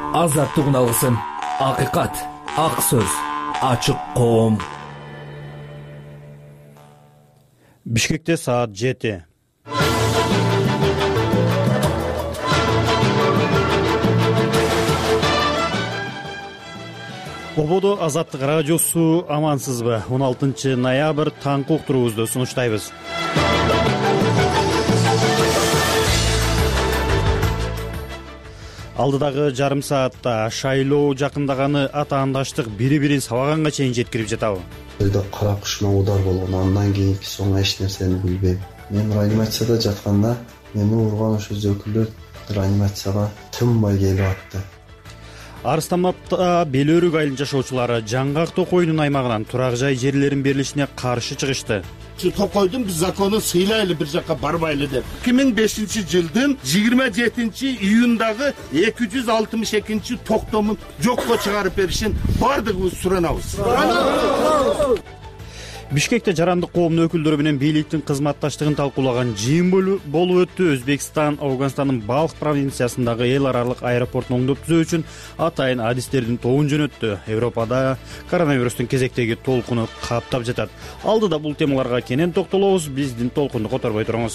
Азаттык алгысым, акыйкат, ак сөз, ачык коом. Бишкекте саат 7. Ободо Азаттык радиосу, амансызбы? 16 ноябрь таңкы уктуруубузду сунуштайбыз. Алдыдагы жарым саатта шайлоо жакындаганы атаандаштык бири-бирин сабаганга чейин жеткирип жатабы. Кара кушуна удар болгон, андан кийинки соң эч нерсени билбейм. Мен реанимацияда жатканда мени урган ошо өкүлдөр реанимацияга тынбай келип атты. Арыстанбапта Белөрүк айылынын жашоочулары Жаңгак Токойдун аймагынан турак жай жерлерин берилишине каршы чыгышты. Токойдун биз законун сыйлайлы, бир жакка барбайлы деп. 2005-жылдын 27-июндагы 262 токтомун жокко чыгарып беришин бардыгыбыз суранабыз. Бишкекте жарандык коомдун өкүлдөрү менен бийликтин кызматташтыгын талкуулаган жыйын болуп өттү. Өзбекстан, Афганстандын Балх провинциясындагы эл аралык аэропортун оңдоп түзөө үчүн атайын адистердин тобун жөнөттү. Европада коронавирустун кезектеги толкуну каптап жатат. Алдыда бул темаларга кенен токтолобуз. Биздин толкунду которбой туруңуз.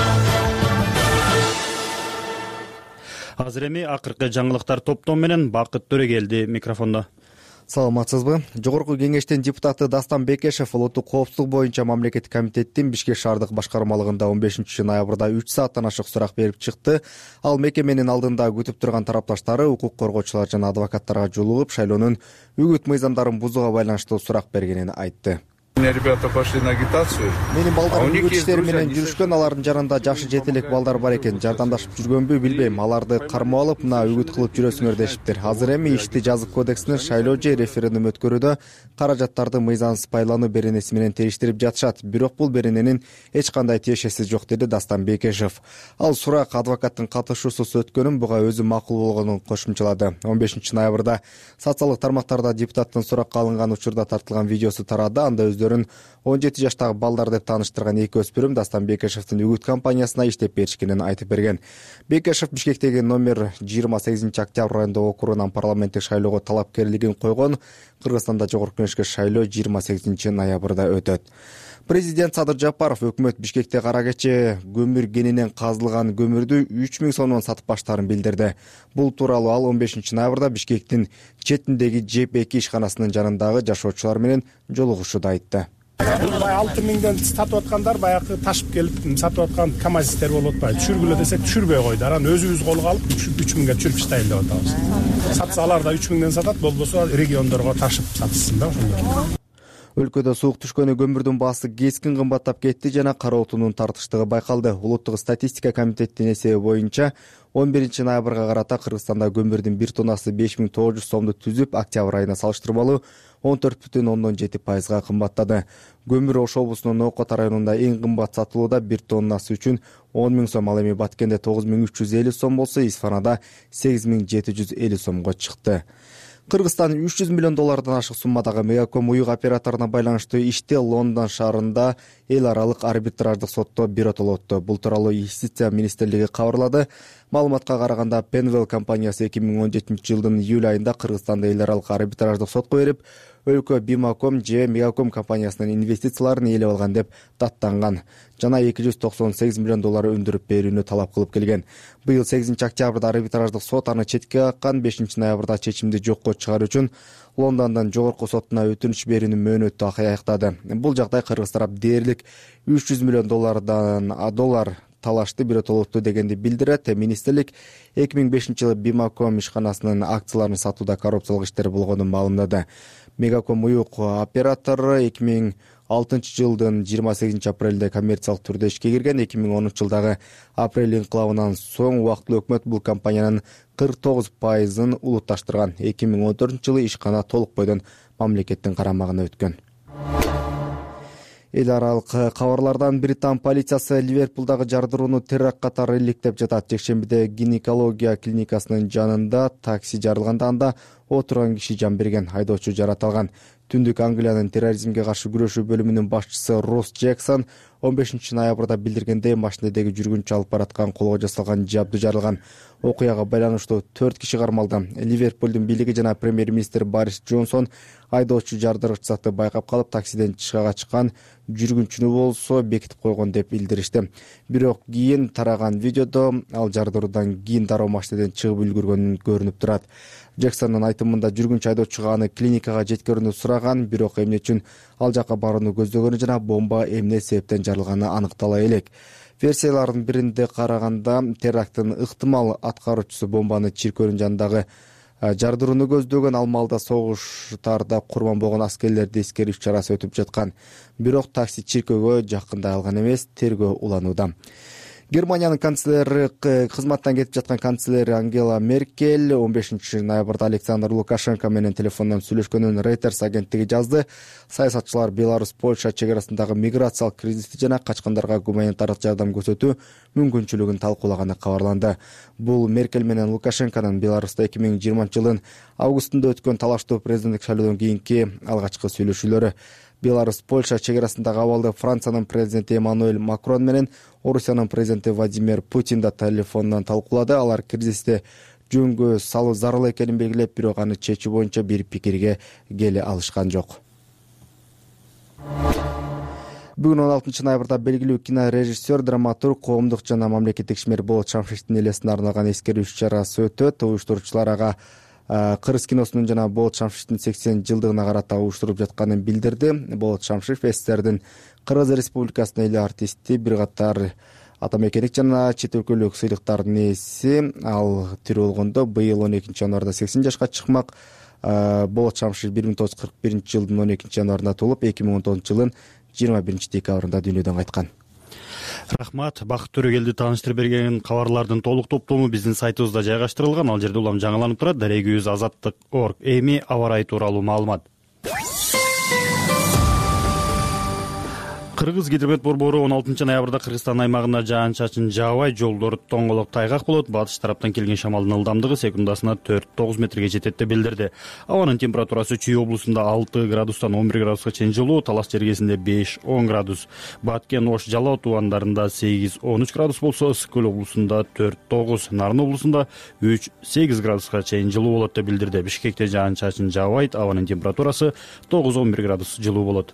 Азыр эми акыркы жаңылыктар топтом менен Бакыт Төрөгелди микрофондо. Саламатсызбы? Жогорку кеңештин депутаты Дастан Бекешев улуттук коопсуздук боюнча мамлекеттик комитеттин Бишкек шаардык башкармалыгында 15 ноябрда 3 сааттан ашык сурак берип чыкты. Ал мекеменин алдында күтүп турган тарапташтары, укук коргоочулар жана адвокаттарга жолугуп, шайлоонун үгүт мыйзамдарын бузууга байланыштуу сурак бергенин айтты. Ребята пошли на агитацию. Менин балдарым үгүт иштери менен жүрүшкөн, алардын жанында жашы жете элек балдар бар экен. Жардамдашып жүргөнбү билбейм. Аларды кармоо алып, мына үгүт кылып жүрөсүңөр дешиптир. Азыр эми ишти жазык кодексине шайлоо же референдум өткөрүүдө каражаттарды мыйзамсыз байлануу беренеси менен териштирип жатышат. Бирок бул берененин эч кандай тиешеси жок, деди Дастан Бекешев. Ал сурак адвокаттын катышуусуз өткөнүн, буга өзү макул болгонун кошумчалады. 15 ноябрда социалдык тармактарда депутаттын суракка алынган учурда тартылган видеосу тарады. Анда 17 жаштагы балдар деп тааныштырган эки өспүрүм Дастан Бекешевдин үгүт компаниясына иштеп беришкенин айтып берген. Бекешев Бишкектеги номер 28 октябрь айында окуругунан парламенттик шайлоого талапкерлигин койгон. Кыргызстанда жогорку кеңешке шайлоо 28 ноябрда өтөт. Президент Садыр Жапаров өкмөт Бишкекте кара кече көмүр кенинен казылган көмүрдү 3000 сомдон сатып баштаарын билдирди. Бул тууралуу ал 15 ноябрда Бишкектин четиндеги ЖЕП-2 ишканасынын жанындагы жашоочулар менен жолугушууда айтты. 6000ден сатып аткандар баягы ташып келип сатып аткан КАМАЗистер болуп атпайбы. Түшүргүлө десек түшүрбөй койду. Анан өзүбүз колго алып 3000ге түшүрүп иштейли деп атабыз. Сатсалар да 3000ден сатат, болбосо региондорго ташып сатсын да ошондо. Өлкөдө суук түшкөнү көмүрдүн баасы кескин кымбаттап кетти жана кара отунун тартыштыгы байкалды. Улуттук статистика комитетинин эсеби боюнча 11 ноябрга карата Кыргызстанда көмүрдүн 1 тоннасы 5900 сомду түзүп, октябрь айына салыштырмалуу 14,7% кымбаттады. Көмүр Ош облусунун Окот районунда эң кымбат сатылууда, 1 тоннасы үчүн 10.000 сом, ал эми Баткенде 9350 сом болсо, Исфанада 8750 сомго чыкты. Кыргызстан $300 миллион ашык суммадагы Мегаком уюк операторуна байланыштуу ишти Лондон шаарында эл аралык арбитраждык сотто биротоло өттү. Бул тууралуу Юстиция министрлиги кабарлады. Маалыматка караганда, Penwell компаниясы 2017-жылдын июль айында Кыргызстанда эл аралык арбитраждык сотко берип, өлкө Бимаком же Мегаком компаниясынын инвестицияларын ээлеп алган деп даттанган жана $298 миллион өндүрүп берүүнү талап кылып келген. Быйыл 8 октябрда арбитраждык сот аны четке каккан. 5 ноябрда чечимди жокко чыгаруу үчүн Лондондон жогорку сотуна өтүнүч берүүнүн мөөнөтү аяктады. Бул жагдай кыргыз тарап дээрлик $300 миллион талашты биротолотту дегенди билдирет. Министрлик 2005-жылы Бимаком ишканасынын акцияларын сатууда коррупциялык иштер болгонун маалымдады. Мегаком уюк оператору 2006-жылдын 28 апрелде коммерциялык түрдө ишке кирген. 2010-жылдагы апрель инкылабынан соң убактылуу өкмөт бул компаниянын 49%-ын улутташтырган. 2014-жылы ишкана толук бойдон мамлекеттин карамагына өткөн. Эл аралык кабарлардан Британ полициясы Ливерпулдагы жардырууну теракт катары иликтеп жатат. Жекшембиде гинекология клиникасынын жанында такси жарылганда анда отурган киши жан берген. Айдоочу жараталган. Түндүк Англиянын терроризмге каршы күрөшүү бөлүмүнүн башчысы Росс Джексон 15-ноябрда билдиргендей, машинедеги жүргүнчү алып бараткан колго жасалган жабдуу жарылган. Окуяга байланыштуу 4 киши кармалды. Ливерпулдун бийлиги жана премьер-министр Борис Джонсон айдоочу жардыргыч затты байкап калып, таксиден чыгага чыккан жүргүнчүнү болсо бекитип койгон деп билдиришти. Бирок кийин тараган видеодо ал жардыруудан кийин дароо машинеден чыгып үлгүргөнү көрүнүп турат. Джексондун айтымында жүргүнчү айдоочуга аны клиникага жеткирүүнү сураган, бирок эмне үчүн ал жака барууну көздөгөнү жана бомба эмне себептен жарылганы аныктала элек. Версиялардын биринде караганда теракттын ыктымал аткаруучусу бомбаны чиркөөнүн жанындагы жардырууну көздөгөн, ал маалда согуштарда курман болгон аскерлерди эскерүү иш-чарасы өтүп жаткан. Бирок такси чиркөөгө жакындай алган эмес, тергөө уланууда. Германиянын канцлери, кызматтан кетип жаткан канцлери Ангела Меркель 15-ноябрда Александр Лукашенко менен телефондон сүйлөшкөнүн Reuters агенттиги жазды. Саясатчылар Беларусь-Польша чек арасындагы миграциялык кризисти жана качкандарга гуманитардык жардам көрсөтүү мүмкүнчүлүгүн талкуулаганы кабарланды. Бул Меркель менен Лукашенконун Беларуста 2020-жылдын августунда өткөн талаштуу президенттик шайлоодон кийинки алгачкы сүйлөшүүлөрү. Беларусь-Польша чек арасындагы абалды Франциянын президенти Эммануэль Макрон менен Орусиянын президенти Владимир Путин да телефондон талкуулады. Алар кризисти жөнгө салуу зарыл экенин белгилеп, бирок аны чечүү боюнча бир пикирге келе алышкан жок. Бүгүн 16-ноябрда белгилүү кинорежиссер, драматург, коомдук жана мамлекеттик ишмер Болот Шамшиевдин элесине арналган эскерүү иш-чарасы өтөт. Уюштуруучулар ага Кыргыз киносунун жана Болот Шамшиевдин 80-жылдыгына карата уюштуруп жатканын билдирди. Болот Шамшиев СССРдин Кыргыз Республикасынын эле артисти, бир катар атамекендик жана чет өлкөлүк сыйлыктардын ээси. Ал тирүү болгондо быйыл 12-январда 80 жашка чыкмак. Болот Шамшиев 1941-жылдын 12-январында туулуп, 2019-жылдын 21-декабрында дүйнөдөн кайткан. Рахмат. Бакыт Төрөгелди тааныштырып берген кабарлардын толук топтому биздин сайтыбызда жайгаштырылган. Ал жерде улам жаңыланып турат. Дарегибиз Азаттык.org. Эми аба ырайы тууралуу маалымат. Кыргыз гидромет борбору 16-ноябрда Кыргызстан аймагында жаан-чачын жаабай, жолдор тоңголоп тайгак болот. Батыш тараптан келген шамалдын ылдамдыгы секундасына 4-9 метрге жетет деп билдирди. Абанын температурасы Чүй облусунда 6 градустан 11 градуска чейин жылуу, Талас жергесинде 5-10 градус, Баткен, Ош, Жалал тубандарында 8-13 градус болсо, Ысык көл облусунда 4-9, Нарын облусунда 3-8 градуска чейин жылуу болот деп билдирди. Бишкекте жаан-чачын жаабайт, абанын температурасы 9-11 градус жылуу болот.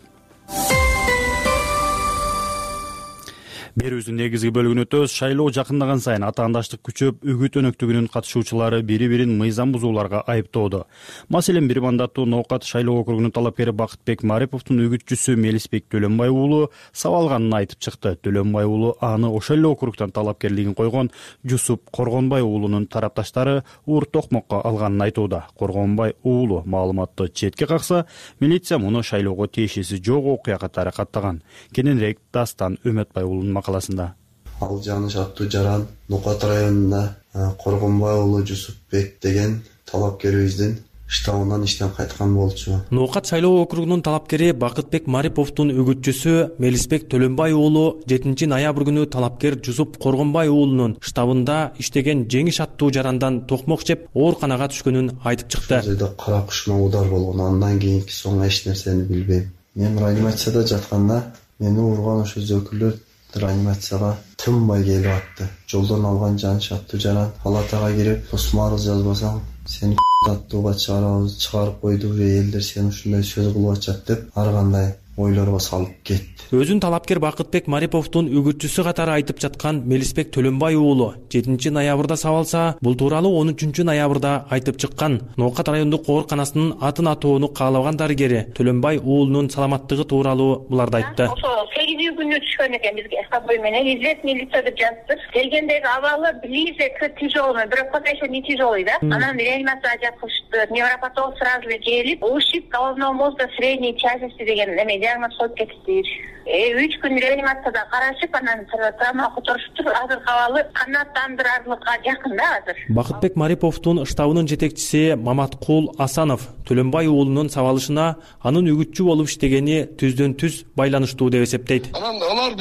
Берүүбүздүн негизги бөлүгүнө өтөбүз. Шайлоо жакындаган сайын атаандаштык күчөп, үгүт өнөктүгүнүн катышуучулары бири-бирин мыйзам бузууларга айыптоодо. Маселен, бир мандаттуу Ноокат шайлоо округунун талапкери Бакытбек Мариповдун үгүтчүсү Мелисбек Төлөнбай уулу сабалганын айтып чыкты. Төлөнбай уулу аны ошол эле округтан талапкерлигин койгон Жусуп Коргонбай уулунун тарапташтары Ур Токмокко алганын айтууда. Коргонбай уулу маалыматты четке какса, милиция муну шайлоого тиешеси жок окуя катары каттаган. Кененирээк Дастан Өмөтбай уулунун макаласында. Ал жааныш аттуу жаран Ноокат районунда Коргонбай уулу Жусупбек деген талапкерибиздин штабынан иштен кайткан болчу. Ноокат шайлоо округунун талапкери Бакытбек Мариповдун үгүтчүсү Мелисбек Төлөнбай уулу 7-ноябрь күнү талапкер Жусуп Коргонбай уулунун штабында иштеген жеңиш аттуу жарандан токмок жеп ооруканага түшкөнүн айтып чыкты. Жерде кара кушма удар болгон, андан кийинки соң эч нерсени билбейм. Мен реанимацияда жатканда мени урган ошо зөкүлдөр реанимацияга тынбай келип атты. Жолдон алган жааныш аттуу жаран палатага кирип, тосмарыз жазбасаң сени аттууга чыгарып койду, элдер сени ушундай сөз кылып атат деп ар кандай ойлорго салып кетти. Өзүн талапкер Бакытбек Мариповдун үгүтчүсү катары айтып жаткан Мелисбек Төлөнбай уулу 7-ноябрда сабалса, бул тууралуу 13-ноябрда айтып чыккан. Ноокат райондук ооруканасынын атын атоону каалаган дарыгери Төлөнбай уулунун саламаттыгы тууралуу буларды айтты. Ошо 8-күнү түшкөн экен бизге сабой менен известный лицо деп жазып. Келгендеги абалы ближе к тяжелому, бирок пока еще не тяжелый, да? Анан реанимацияга жаткызышты. Невропатолог сразу эле келип, ушиб головного мозга средней тяжести деген эме диагноз коюп кетти. 3 күн реанимацияда карашып, анан травма которуштур. Азыр абалы канааттандырарлыкка жакын да азыр. Бакытбек Мариповдун штабынын жетекчиси Маматкул Асанов Төлөнбай уулунун сабалышына анын үгүтчү болуп иштегени түздөн түз байланыштуу деп эсептейт. Анан алардын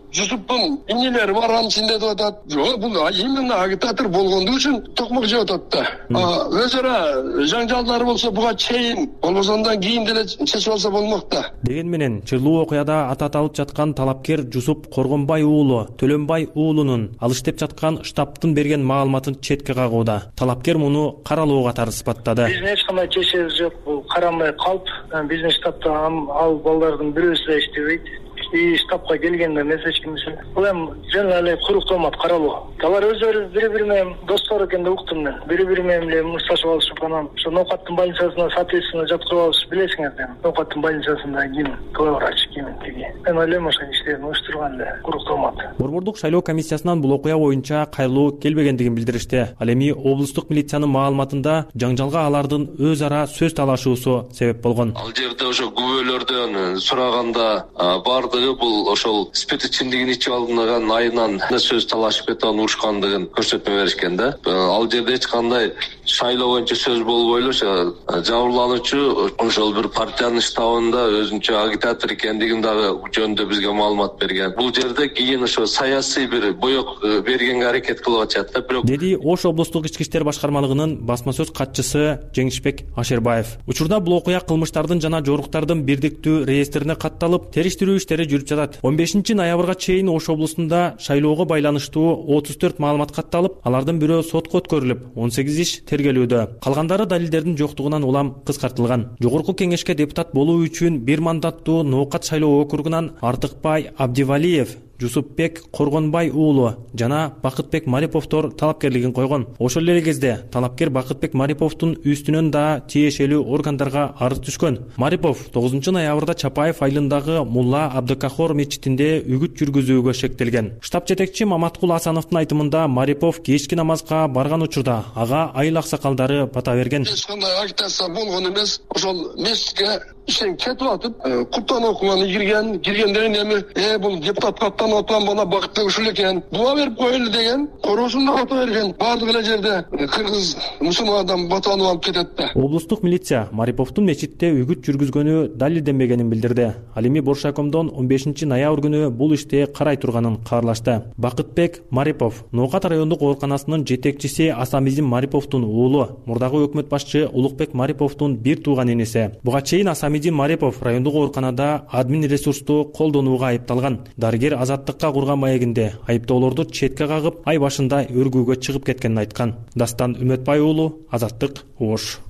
Жусуптун инелери бар, анын ичинде деп атат. Жок, бул именно агитатор болгондугу үчүн токмок жеп атат да. Өз ара жаңжалдары болсо буга чейин, болбосо андан кийин деле чечип алса болмок да. Деген менен чырлуу окуяда аты аталып жаткан талапкер Жусуп Коргонбай уулу Төлөнбай уулунун ал иштеп жаткан штабтын берген маалыматын четке кагууда. Талапкер муну каралуу катары сыпаттады. Биздин эч кандай чечебиз жок, бул карамай калп. Биздин штабта ал балдардын бирөөсү да иштебейт. Штабка келгенде эмес эч кимсе. Бул эми жөн эле курукталмат, каралуу. Алар өздөрү бири-бири менен достор экен деп уктум мен. Бири-бири менен эле мушташып алышып анан ошо Ноокаттын больницасына соответственно жаткырып алышып, билесиңер да. Ноокаттын больницасында ким главврач, ким тиги. Мен ойлойм ошо иштерин уюштурган эле курукталмат. Борбордук шайлоо комиссиясынан бул окуя боюнча кайрылуу келбегендигин билдиришти. Ал эми облустук милициянын маалыматында жаңжалга алардын өз ара сөз талашуусу себеп болгон. Ал жерде ошо күбөлөрдөн сураганда бардыгы бул ошол спирт ичимдигин ичип алган айынан сөз талашып кетип анан урушкандыгын көрсөтмө беришкен да. Ал жерде эч кандай шайлоо боюнча сөз болбой эле ошо жабырлануучу ошол бир партиянын штабында өзүнчө агитатор экендигин дагы жөнүндө бизге маалымат берген. Бул жерде кийин ошо саясий бир боек бергенге аракет кылып атышат да. Бирок деди Ош облустук ички иштер башкармалыгынын басма сөз катчысы Жеңишбек Ашербаев. Учурда бул окуя кылмыштардын жана жоруктардын бирдиктүү реестрине катталып, териштирүү иштери жүрүп жатат. 15 ноябрга чейин Ош облусунда шайлоого байланыштуу 34 маалымат катталып, алардын бирөө сотко өткөрүлүп, 18 иш тергелүүдө. Калгандары далилдердин жоктугунан улам кыскартылган. Жогорку кеңешке депутат болуу үчүн 1 мандаттуу Ноокат шайлоо округунан Артыкбай Абдивалиев, Жусупбек Коргонбай уулу жана Бакытбек Мариповдор талапкерлигин койгон. Ошол эле кезде талапкер Бакытбек Мариповдун үстүнөн да тиешелүү органдарга арыз түшкөн. Марипов 9 ноябрда Чапаев айылындагы Мулла Абдыкахор мечитинде үгүт жүргүзүүгө шектелген. Штаб жетекчи Маматкул Асановдун айтымында Марипов кечки намазга барган учурда ага айыл аксакалдары бата берген. Эч кандай агитация болгон эмес. Ошол мечитке иштен кетип атып, Куртан окуганы киргенден эми бул депутат каттан отурган бала Бакытбек ушул экен. Дуа берип коелу деген, короосунда бата берген. Бардык эле жерде кыргыз мусулман адам батанып алып кетет да. Облустук милиция Мариповдун мечитте үгүт жүргүзгөнү далилденбегенин билдирди. Ал эми Боршакомдон 15 ноябрь күнү бул иште карай турганын каарлашты. Бакытбек Марипов Ноокат райондук ооруканасынын жетекчиси Асамизим Мариповдун уулу, мурдагы өкмөт башчы Улукбек Мариповдун бир тууган энеси. Буга чейин Асамизим Марипов райондук ооруканада админ ресурсту колдонууга айыпталган. Дарыгер азаттыкка курган маегинде айыптоолорду четке кагып, ай башында өргүүгө чыгып кеткенин айткан. Дастан Үмөтбай уулу, Азаттык, Ош.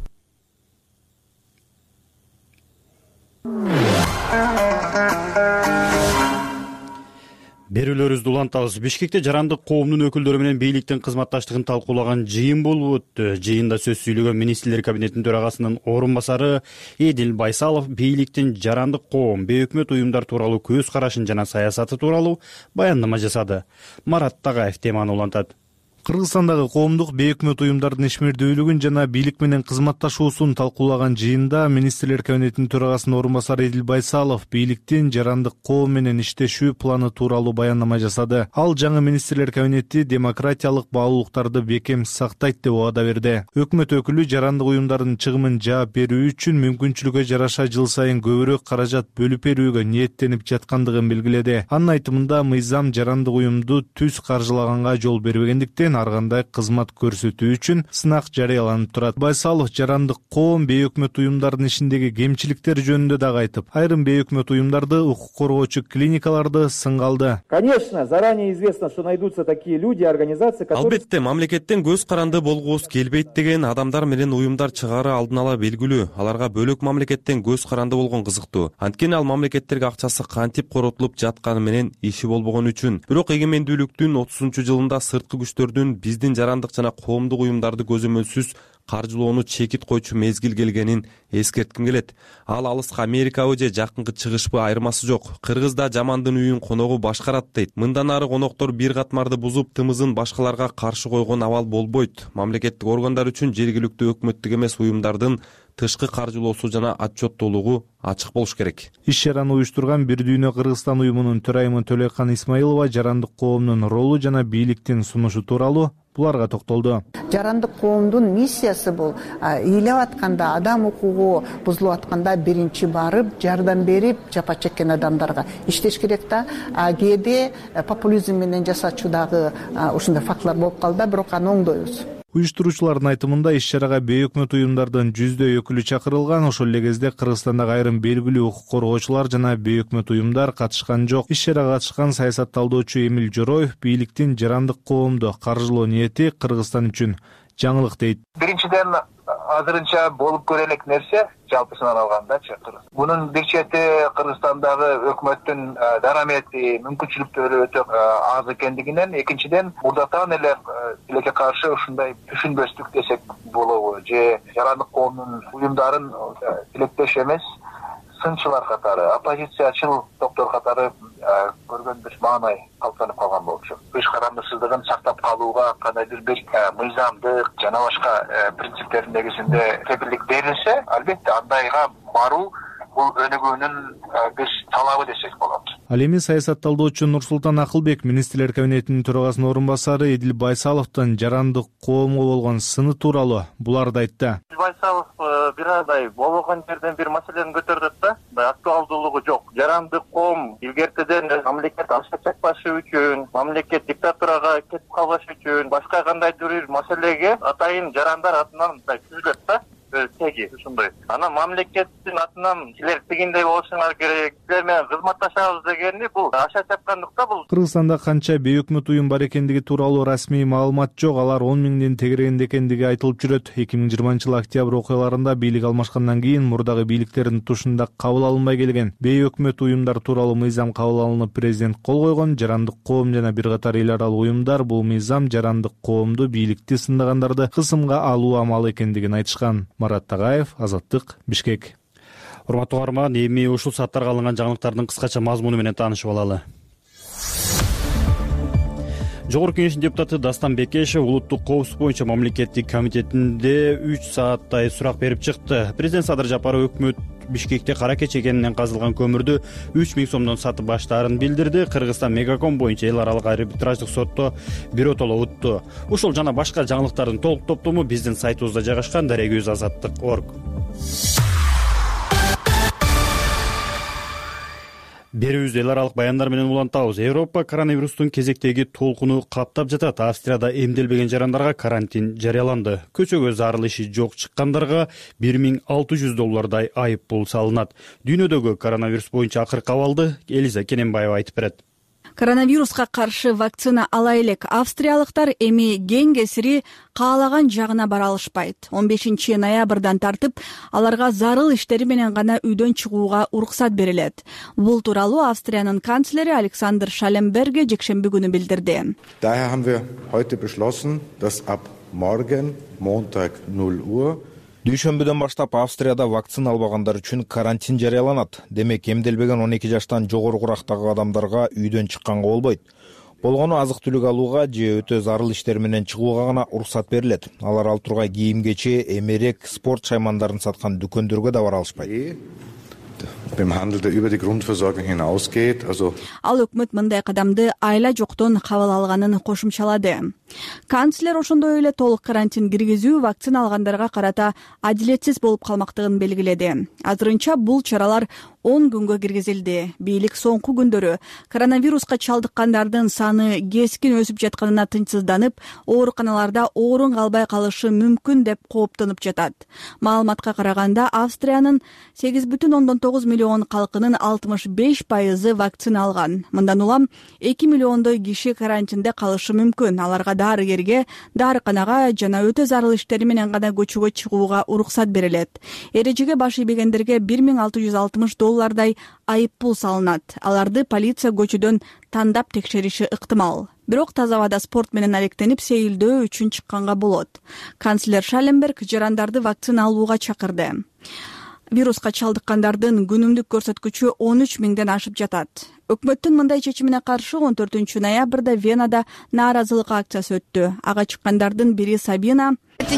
Берүүлөрүбүздү улантабыз. Бишкекте жарандык коомдун өкүлдөрү менен бийликтин кызматташтыгын талкуулаган жыйын болуп өттү. Жыйында сөз сүйлөгөн министрлер кабинетинин төрагасынын орун басары Эдил Байсалов бийликтин жарандык коом, бейөкмөт уюмдар тууралуу көз карашын жана саясаты тууралуу баяндама жасады. Марат Тагаев теманы улантат. Кыргызстандагы коомдук бейөкмөт уюмдардын ишмердүүлүгүн жана бийлик менен кызматташуусун талкуулаган жыйында министрлер кабинетинин төрагасынын орун басары Эдил Байсалов бийликтин жарандык коом менен иштешүү планы тууралуу баяндама жасады. Ал жаңы министрлер кабинети демократиялык баалуулуктарды бекем сактайт деп убада берди. Өкмөт өкүлү жарандык уюмдардын чыгымын жаап берүү үчүн мүмкүнчүлүгү жараша жыл сайын көбүрөөк каражат бөлүп берүүгө ниеттенип жаткандыгын белгиледи. Анын айтымында мыйзам жарандык уюмду түз каржылаганга жол бербегендиктен ар кандай кызмат көрсөтүү үчүн сынак жарыяланып турат. Байсалов жарандык коом, бейөкмөт уюмдардын ишиндеги кемчиликтер жөнүндө дагы айтып, айрым бейөкмөт уюмдарды, укук коргоочу клиникаларды сынга алды. Конечно, заранее известно, что найдутся такие люди, организации, которые... Албетте, мамлекеттен көз каранды болгубуз келбейт деген адамдар менен уюмдар чыгаары алдын ала белгилүү. Аларга бөлөк мамлекеттен көз каранды болгон кызыктуу. Анткени ал мамлекеттерге акчасы кантип коротулуп жатканы менен иши болбогон үчүн. Бирок эгемендүүлүктүн 30-жылында сырткы күчтөрдүн биздин жарандык жана коомдук уюмдарды көзөмөлсүз каржылоону чекит койчу мезгил келгенин эскертким келет. Ал алыска Америкабы же жакынкы чыгышпы айырмасы жок. Кыргызда жамандын үйүн коногу башкарат дейт. Мындан ары коноктор бир катмарды бузуп, тымызын башкаларга каршы койгон абал болбойт. Мамлекеттик органдар үчүн жергиликтүү өкмөттүк эмес уюмдардын тышкы каржылоосу жана отчеттуулугу ачык болуш керек. Иш чараны уюштурган Бир дүйнө Кыргызстан уюмунун төрайымы Төлөкан Исмаилова жарандык коомдун ролу жана бийликтин сунушу тууралуу буларга токтолду. Жарандык коомдун миссиясы бул ыйлап атканда, адам укугу бузулуп атканда биринчи барып жардам берип жапа чеккен адамдарга иштеш керек да. Кээде популизм менен жасачу дагы ушундай фактылар болуп калды, бирок аны оңдойбуз. Уюштуруучулардын айтымында иш чарага бейөкмөт уюмдардын 100 өкүлү чакырылган. Ошол эле кезде Кыргызстандагы айрым белгилүү укук коргоочулар жана бейөкмөт уюмдар катышкан жок. Иш чарага катышкан саясатталдоочу Эмил Жороев бийликтин жарандык коомду каржылоо ниети Кыргызстан үчүн жаңылык дейт. Биринчиден азырынча болуп көрө элек нерсе жалпысынан алгандачы. Бунун бир чети Кыргызстандагы өкмөттүн дарамети, мүмкүнчүлүктөрү өтө аз экендигинен, экинчиден мурдатан эле тилекке каршы ушундай түшүнбөстүк десек болобу, же жарандык коомдун уюмдарын тилектеш эмес, сынчылар катары, оппозициячыл топтор катары көргөн бир маанай калыптанып калган болчу. Көз карандысыздыгын сактап калууга кандайдыр бир мыйзамдык жана башка принциптердин негизинде кепилдик берилсе, албетте андайга баруу бул өнүгүүнүн бир талабы десек болот. Ал эми саясатталдоочу Нурсултан Акылбек министрлер кабинетинин төрагасынын орун басары Эдил Байсаловдун жарандык коомго болгон сыны тууралуу буларды айтты. Байсалов бир андай болгон жерден бир маселени көтөрдүт да, актуалдуулугу жок. Жарандык коом илгертеден мамлекет ашка чакпашы үчүн, мамлекет диктатурага кетип калбашы үчүн, башка кандайдыр бир маселеге атайын жарандар атынан мындай түзүлөт да. Теги ушундай. Ана мамлекеттин атынан силер тигиндей болушуңар керек, силер менен кызматташабыз дегенди бул аша чапкандыкта бул. Кыргызстанда канча бейөкмөт уюм бар экендиги тууралуу расмий маалымат жок, алар 10 миңден тегерегинде экендиги айтылып жүрөт. 2020 октябрь окуяларында бийлик алмашкандан кийин мурдагы бийликтердин тушунда кабыл алынбай келген бейөкмөт уюмдар тууралуу мыйзам кабыл алынып президент кол койгон. Жарандык коом жана бир катар эл аралык уюмдар бул мыйзам жарандык коомду, бийликти сындагандарды кысымга алуу амалы экендигин айтышкан. Марат Тагаев, Азаттык, Бишкек. Урматтуу угарман, эми ушул сааттарга алынган жаңылыктардын кыскача мазмуну менен таанышып алалы. Жогорку Кеңештин депутаты Дастан Бекешев улуттук коопсуздук боюнча мамлекеттик комитетинде 3 сааттай сурак берип чыкты. Президент Садыр Жапаров өкмөт Бишкекте кара кече кенинен казылган көмүрдү 3 миң сомдон сатып баштаарын билдирди. Кыргызстан Мегаком боюнча эл аралык арбитраждык сотто биротоло утту. Ушул жана башка жаңылыктардын толук топтому биздин сайтыбызда жайгашкан daragöz.azаттык.org. Берүүбүздү эл аралык баяндар менен улантабыз. Европа коронавирустун кезектеги толкуну каптап жатат. Австрияда эмделбеген жарандарга карантин жарыяланды. Көчөгө зарыл иши жок чыккандарга $1,600 айып пул салынат. Дүйнөдөгү коронавирус боюнча акыркы абалды Элиза Кененбаева айтып берет. Коронавируска каршы вакцина ала элек. Австриялыктар эми кең кесири каалаган жагына бара алышпайт. 15 ноябрдан тартып аларга зарыл иштери менен гана үйдөн чыгууга уруксат берилет. Бул тууралуу Австриянын канцлери Александр Шалленберге жекшемби күнү билдирди. Daher haben wir heute beschlossen, dass ab morgen Montag 0 Uhr Дүйшөмбүдөн баштап Австрияда вакцина албагандар үчүн карантин жарыяланат. Демек, эмделбеген 12 жаштан жогорурактагы адамдарга үйдөн чыкканга болбойт. Болгону азык-түлүк алууга же өтө зарыл иштер менен чыгууга гана уруксат берилет. Алар ал тургай кийим-кече, эмерек, спорт шаймандарын саткан дүкөндөргө да бара алышпайт. Beim Handel, der über die Grundversorgung hinausgeht, also Ал өкмөт мындай кадамды айла жоктон кабыл алганын кошумчалады. Канцлер ошондой эле толук карантин киргизүү вакцина алгандарга карата адилетсиз болуп калмактыгын белгиледи. Азырынча бул чаралар 10 күнгө киргизилди. Бийлик соңку күндөрү коронавируска чалдыккандардын саны кескин өсүп жатканына тынчсызданып, ооруканаларда орун калбай калышы мүмкүн деп кооптонуп жатат. Маалыматка караганда Австриянын 8,9 миллион калкынын 65% вакцина алган. Мындан улам 2 миллиондой киши карантинде калышы мүмкүн. Аларга дарыгерге, дарыканага жана өтө зарыл иштери менен гана көчөгө чыгууга уруксат берилет. Эрежеге баш ийбегендерге $1,660 айып пул салынат. Аларды полиция көчөдөн тандап текшериши ыктымал. Бирок таза абада спорт менен алектенип сейилдөө үчүн чыкканга болот. Канцлер Шалленберг жарандарды вакцина алууга чакырды. Вируска чалдыккандардын күнүмдүк көрсөткүчү 13 миңден ашып жатат. Өкмөттүн мындай чечимине каршы 14 ноябрда Венада нааразылык акциясы өттү. Ага чыккандардын бири Сабина.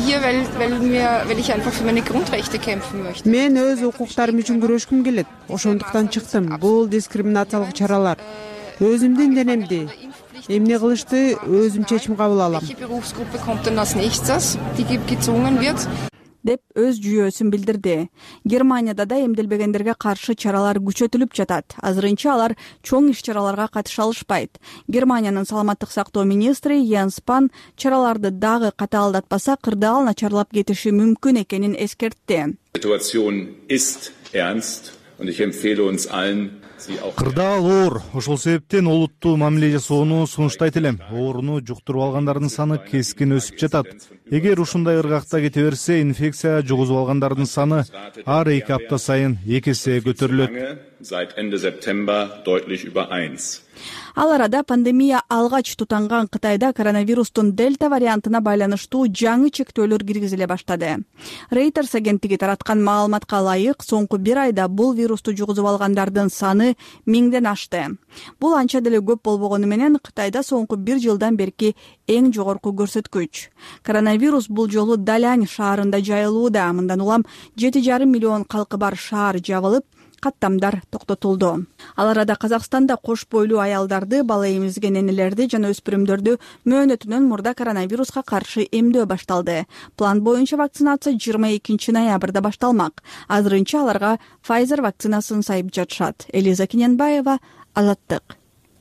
Мен өз укуктарым үчүн күрөшкүм келет. Ошондуктан чыктым. Бул дискриминациялык чаралар. Өзүмдүн денемди эмне кылышты өзүм чечим кабыл алам деп өз жүйөөсүн билдирди. Германияда да эмделбегендерге каршы чаралар күчөтүлүп жатат. Азырынча алар чоң иш-чараларга катыша алышпайт. Германиянын саламаттык сактоо министри Йенс Спан чараларды дагы катаалдатпаса кырдаал начарлап кетиши мүмкүн экенин эскертти. Кырдаал оор. Ошол себептен олуттуу мамиле жасоону сунуштайт элем. Ооруну жуктуруп алгандардын саны кескин өсүп жатат. Эгер ушундай ыргакта кете берсе, инфекция жугузуп алгандардын саны ар 2 апта сайын 2 эсе көтөрүлөт. Ал арада пандемия алгач тутанган Кытайда коронавирустун дельта вариантына байланыштуу жаңы чектөөлөр киргизиле баштады. Reuters агенттиги тараткан маалыматка ылайык, соңку 1 айда бул вирусту жугузуп алгандардын саны 1000ден ашты. Бул анча деле көп болбогону менен Кытайда соңку 1 жылдан берки эң жогорку көрсөткүч. Коронавирус бул жолу Далянь шаарында жайылууда. Мындан улам 7,5 миллион калкы бар шаар жабылып, каттамдар токтотулду. Ал арада Казакстанда кош бойлуу аялдарды, бала эмизген энелерди жана өспүрүмдөрдү мөөнөтүнөн мурда коронавируска каршы эмдөө башталды. План боюнча вакцинация 22 ноябрда башталмак. Азырынча аларга Pfizer вакцинасын сайып жатышат. Элиза Кененбаева, Азаттык.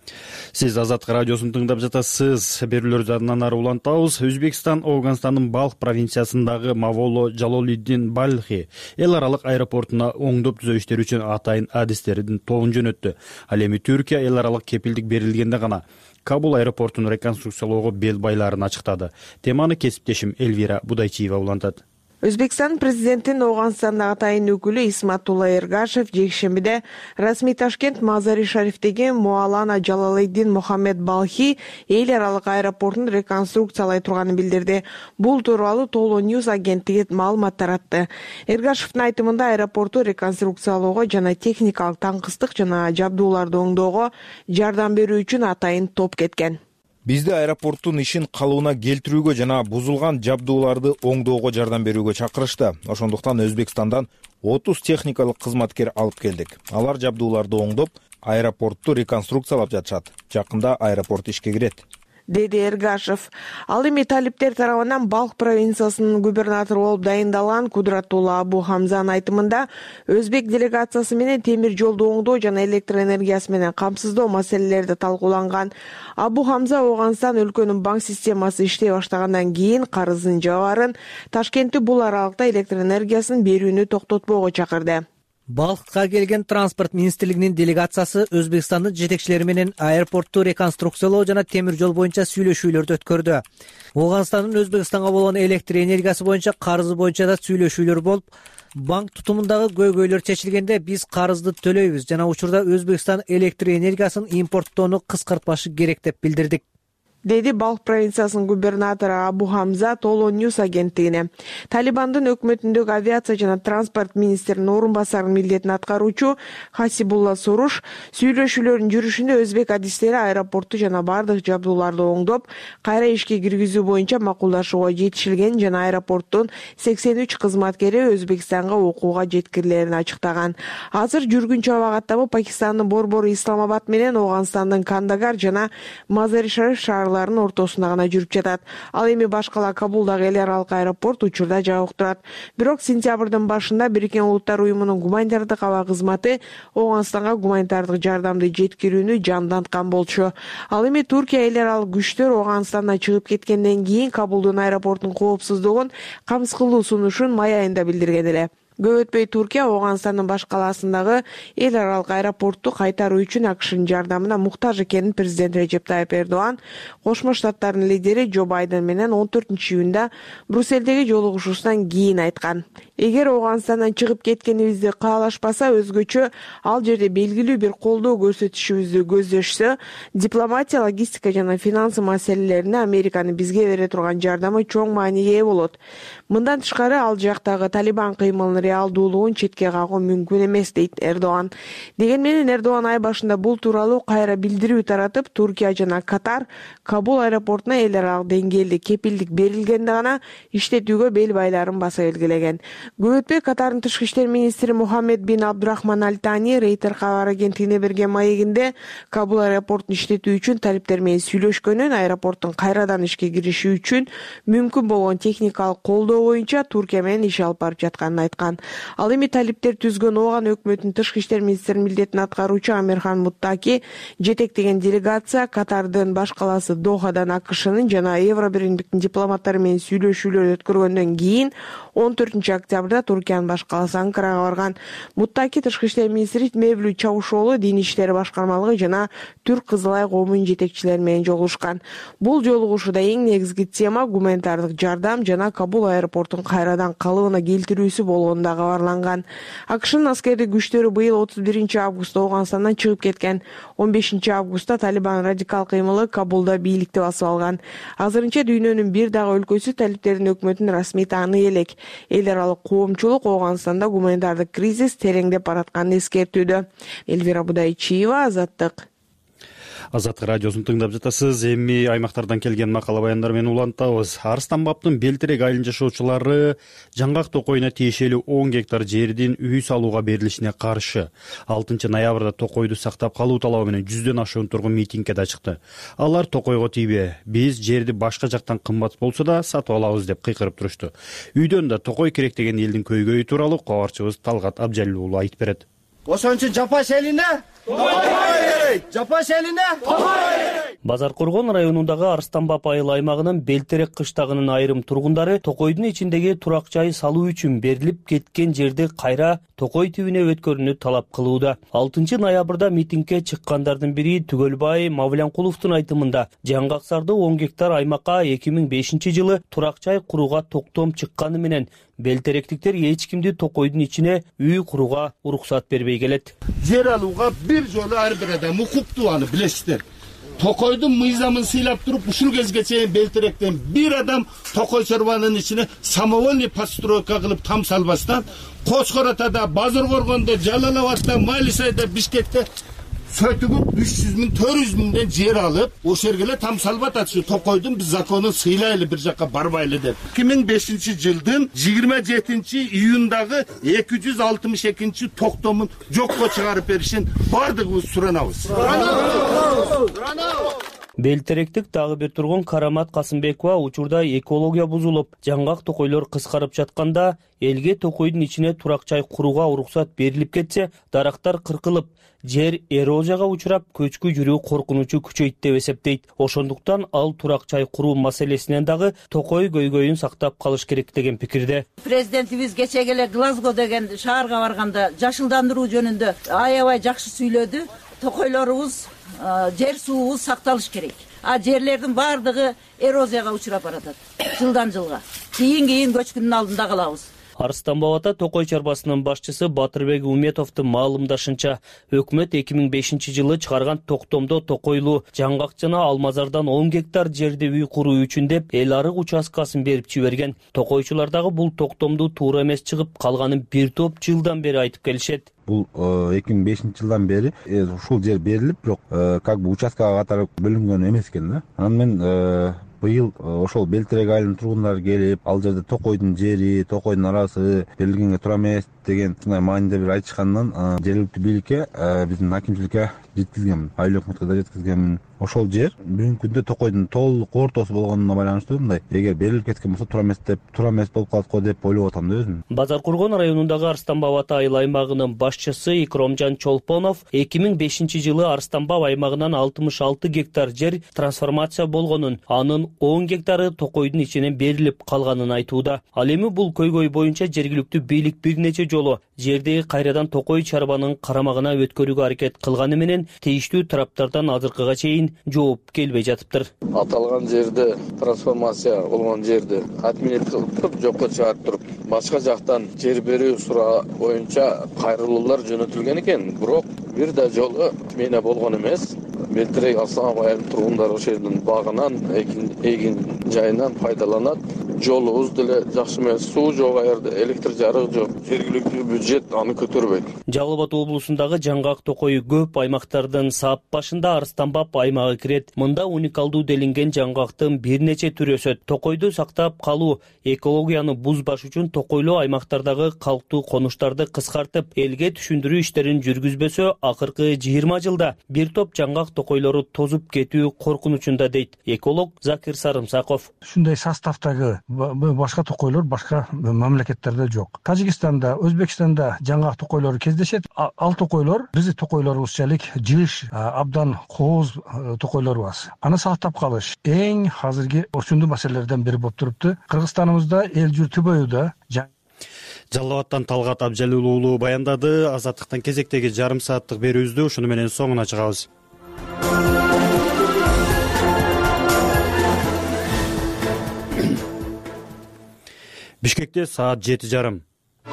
Сиз Азаттык радиосун тыңдап жатасыз. Берүүлөрдү андан ары улантабыз. Өзбекстан Оғанстанын Балх провинциясындагы Маволо Жалолиддин Бальхи эл аралык аэропортуна оңдоп түзөө иштери үчүн атайын адистердин тобун жөнөттү. Ал эми Түркия эл аралык кепилдик берилгенде гана Кабул аэропортун реконструкциялоого бел байларын ачыктады. Теманы кесиптешим Элвира Будайчиева улантат. Өзбекстан президентин Оғанстандагы атайын өкүлү Исматулла Эргашев жекшембиде расмий Ташкент Мазари Шарифтеги Муалана Жалалиддин Мухаммед Балхи эл аралык аэропортун реконструкциялай турганын билдирди. Бул тууралуу Толо Ньюс агенттиги маалымат таратты. Эргашевдин айтымында аэропорту реконструкциялоого жана техникалык таңкыстык жана жабдууларды оңдоого жардам берүү үчүн атайын топ кеткен. Бизди аэропорттун ишин калыбына келтирүүгө жана бузулган жабдууларды оңдоого жардам берүүгө чакырышты. Ошондуктан Өзбекстандан 30 техникалык кызматкер алып келдик. Алар жабдууларды оңдоп, аэропортту реконструкциялап жатышат. Жакында аэропорт ишке кирет, деди Эргашев. Ал эми талиптер тарабынан Балх провинциясынын губернатору болуп дайындалган Кудратулла Абу Хамзанын айтымында өзбек делегациясы менен темир жолду оңдоо жана электр энергиясы менен камсыздоо маселелери талкууланган. Абу Хамза Оғанстан өлкөнүн банк системасы иштей баштагандан кийин карызын жабарын, Ташкентти бул аралыкта электр энергиясын берүүнү токтотпоого чакырды. Балхка келген транспорт министрлигинин делегациясы Өзбекстандын жетекчилери менен аэропортту реконструкциялоо жана темир жол боюнча сүйлөшүүлөрдү өткөрдү. Оғанстандын Өзбекстанга болгон электр энергиясы боюнча карызы боюнча да сүйлөшүүлөр болуп, банк тутумундагы көйгөйлөр чечилгенде биз карызды төлөйбүз жана учурда Өзбекстан электр энергиясын импорттоону кыскартпашы керек деп билдирдик, деди Балх провинциясынын губернатору Абу Хамза Толо Ньюс агенттигине. Талибандын өкмөтүндөгү авиация жана транспорт министринин орун басарынын милдетин аткаруучу Хасибулла Соруш сүйлөшүүлөрдүн жүрүшүндө өзбек адистери аэропортту жана бардык жабдууларды оңдоп, кайра ишке киргизүү боюнча макулдашууга жетишилген жана аэропорттун 83 кызматкери Өзбекстанга окууга жеткирилерин ачыктаган. Азыр жүргүнчү абагаттагы Пакистандын борбору Исламабад менен Оғанстандын Кандагар жана Мазари Шариф шаарларынын ортосунда гана жүрүп жатат. Ал эми башкала Кабулдагы эл аралык аэропорт учурда жабык турат. Бирок сентябрдын башында Бириккен Улуттар уюмунун гуманитардык аба кызматы Оғанстанга гуманитардык жардамды жеткирүүнү жанданткан болчу. Ал эми Туркия эл аралык күчтөр Оғанстандан чыгып кеткенден кийин Кабулдун аэропортунун коопсуздугун камсыз кылуу сунушун май айында билдирген эле. Көп өтпөй Туркия Оғанстандын баш калаасындагы эл аралык аэропортту кайтаруу үчүн АКШнын жардамына муктаж экенин президент Режеп Тайып Эрдоган Кошмо Штаттардын лидери Джо Байден менен 14-июнда Брюссельдеги жолугушуусунан кийин айткан. Эгер Оғанстандан чыгып кеткенибизди каалашпаса, өзгөчө ал жерде белгилүү бир колдоо көрсөтүшүбүздү көздөшсө, дипломатия, логистика жана финансы маселелерине Американын бизге бере турган жардамы чоң мааниге ээ болот. Мындан тышкары ал жактагы Талибан кыймылын алдуулугун четке кагуу мүмкүн эмес дейт Эрдоган. Деген менен Эрдоган ай башында бул тууралуу кайра билдирүү таратып, Туркия жана Катар Кабул аэропортуна эл аралык деңгээлде кепилдик берилгенде гана иштетүүгө бел байларын баса белгилеген. Көп өтпөй Катардын тышкы иштер министри Мухаммед бин Абдурахман Аль Тани Рейтер кабар агенттигине берген маегинде Кабул аэропортун иштетүү үчүн талиптер менен сүйлөшкөнүн, аэропорттун кайрадан ишке кириши үчүн мүмкүн болгон техникалык колдоо боюнча Туркия менен иш алып барып жатканын айткан. Ал эми талиптер түзгөн Ооган өкмөтүнүн тышкы иштер министринин милдетин аткаруучу Амирхан Муттаки жетектеген делегация Катардын баш калаасы Дохадан АКШнын жана Евробиримдиктин дипломаттары менен сүйлөшүүлөр өткөргөндөн кийин 14 октябрда Туркиянын баш калаасы Анкарага барган. Муттаки тышкы иштер министри Мевлют Чавушоğlu дин иштери башкармалыгы жана Түрк Кызыл Ай коомунун жетекчилери менен жолугушкан. Бул жолугушууда эң негизги тема гуманитардык жардам жана Кабул аэропортун кайрадан калыбына келтирүүсү болгону да кабарланган. АКШнын аскердик күчтөрү быйыл 31 августта Ооганстандан чыгып кеткен. 15 августта Талибан радикал кыймылы Кабулда бийликти басып алган. Азырынча дүйнөнүн бир дагы өлкөсү талиптердин өкмөтүн расмий тааный элек. Эл аралык коомчулук Ооганстанда гуманитардык кризис тереңдеп баратканын эскертүүдө. Элвира Будайчиева, Азаттык. Азаттык радиосун тыңдап жатасыз. Эми аймактардан келген макала баяндар менен улантабыз. Арыстан бабтын Белтерек айылын жашоочулары Жаңгак Токойуна тиешелүү 10 гектар жердин үй салууга берилишине каршы 6 ноябрда Токойду сактап калуу талабы менен 100дөн ашуун тургун митингге да чыкты. Алар Токойго тийбе, биз жерди башка жактан кымбат болсо да сатып алабыз деп кыйкырып турушту. Үйдөн да Токой керек деген элдин көйгөйү тууралуу кабарчыбыз Талгат Абжалил уулу айтып берет. Ошон үчүн жапаш элине жапаш элине Базар Коргон районундагы Арстанбап айыл аймагынын Белтерек кыштагынын айрым тургундары Токойдун ичиндеги турак жай салуу үчүн берилип кеткен жерди кайра Токой түбүнө өткөрүүнү талап кылууда. 6 ноябрда митингге чыккандардын бири Түгөлбай Мавлянкуловдун айтымында Жаңгаксарды 10 гектар аймакка 2005 жылы турак жай курууга токтом чыкканы менен Белтеректиктер эч кимди Токойдун ичине үй курууга уруксат бербей келет. Жер алууга бир жолу ар бир адам укуктуу, аны билесиздер. Токойдун мыйзамын сыйлап туруп ушул кезге чейин Белтеректен бир адам Токой чорбанын ичине самовольный постройка кылып там салбастан Кочкор Атада, Базар Коргондо, Жалал Абадта, Малисайда, Бишкекте сөйтүгүп 300 миң 400 миңден жер алып, ошол жерге там салбат атышы Токойдун биз законун сыйлайлы бир жакка барбайлы деп. 2005 жылдын 27 июндагы 262 токтомун жокко чыгарып беришин бардыгыбыз суранабыз. Белтеректик дагы бир тургун Карамат Касымбекова учурда экология бузулуп, жаңгак токойлор кыскарып жатканда элге Токойдун ичине турак жай курууга уруксат берилип кетсе, дарактар кыркылып, жер эрозияга учурап, көчкү жүрүү коркунучу күчөйт деп эсептейт. Ошондуктан ал турак жай куруу маселесинен дагы Токой көйгөйүн сактап калыш керек деген пикирде. Президентибиз кечеге эле Глазго деген шаарга барганда жашылдандыруу жөнүндө аябай жакшы сүйлөдү. Токойлорубуз, жер суубуз сакталыш керек. Жерлердин бардыгы эрозияга учурап баратат. Жылдан жылга. Кийин көчкүнүн алдында калабыз. Арстанбабата Токой чарбасынын башчысы Батырбек Уметовдун маалымдашынча, өкмөт 2005 жылы чыгарган токтомдо Токойлуу Жаңгак жана Алмазардан 10 гектар жерди үй куруу үчүн деп эл арык участкасын берип жиберген. Токойчулар дагы бул токтомду туура эмес чыгып калганын бир топ жылдан бери айтып келишет. Бул 2005 жылдан бери ушул жер берилип, бирок как бы участкага катары бөлүнгөн эмес экен да. Анан мен быйыл ошол Белтерек айылынын тургундары келип, ал жерде Токойдун жери, Токойдун арасы берилгенге туура эмес деген ушундай мааниде бир айтышкандан жергиликтүү бийликке, биздин акимчиликке жеткизгенмин, айыл өкмөткө да жеткизгенмин. Ошол жер бүгүнкү күндө Токойдун толук ортосу болгонуна байланыштуу мындай, эгер берилип кеткен болсо туура эмес болуп калат го деп ойлоп атам да өзүм. Базар Коргон районундагы Арстанбабата айыл аймагынын башчысы Икромжан Чолпонов 2005 жылы Арстанбаб аймагынан 66 гектар жер трансформация болгонун, анын 10 гектары Токойдун ичинен берилип калганын айтууда. Ал эми бул көйгөй боюнча жергиликтүү бийлик бир нече жолу жерди кайрадан Токой чарбанын карамагына өткөрүүгө аракет кылганы менен тийиштүү тараптардан азыркыга чейин жооп келбей жатыптыр. Аталган жерде трансформация болгон жерди отменить кылып жокко чыгарып туруп, башка жактан жер берүү суроо боюнча кайрылуулар жөнөтүлгөн экен. Бирок бир да жолу отмена болгон эмес. Белтерек Арстанбап айылынын тургундары ошол жердин багынан, эгин жайынан пайдаланат. жолубуз деле жакшы эмес, суу жок, аерде электр жарык жок, жергиликтүү бюджет аны көтөрбөйт. Жалал Абад облусундагы жаңгак токою көп аймактардын сап башында Арыстанбап аймагы кирет. Мында уникалдуу делинген жаңгактын бир нече түрү өсөт. Токойду сактап калуу, экологияны бузбаш үчүн токойлуу аймактардагы калктуу конуштарды кыскартып, элге түшүндүрүү иштерин жүргүзбөсө, акыркы 20 жылда бир топ жаңгак токойлору тозуп кетүү коркунучунда дейт эколог Закир Сарымсаков. Ушундай составдагы башка токойлор башка мамлекеттерде жок. Тажикстанда, Өзбекстанда жаңгак токойлору кездешет. Ал токойлор биздин токойлорубузчалык жыш, абдан кооз токойлор бар. Аны сактап калыш эң азыркы ушундуу маселелерден бири болуп турупту. Кыргызстаныбызда эл журту боюда Жалал Абадтан Талгат Абжалил уулу баяндады. Азаттыктан кезектеги жарым сааттык берүүбүздү ушуну менен соңуна чыгабыз. Бишкекте саат 7:30.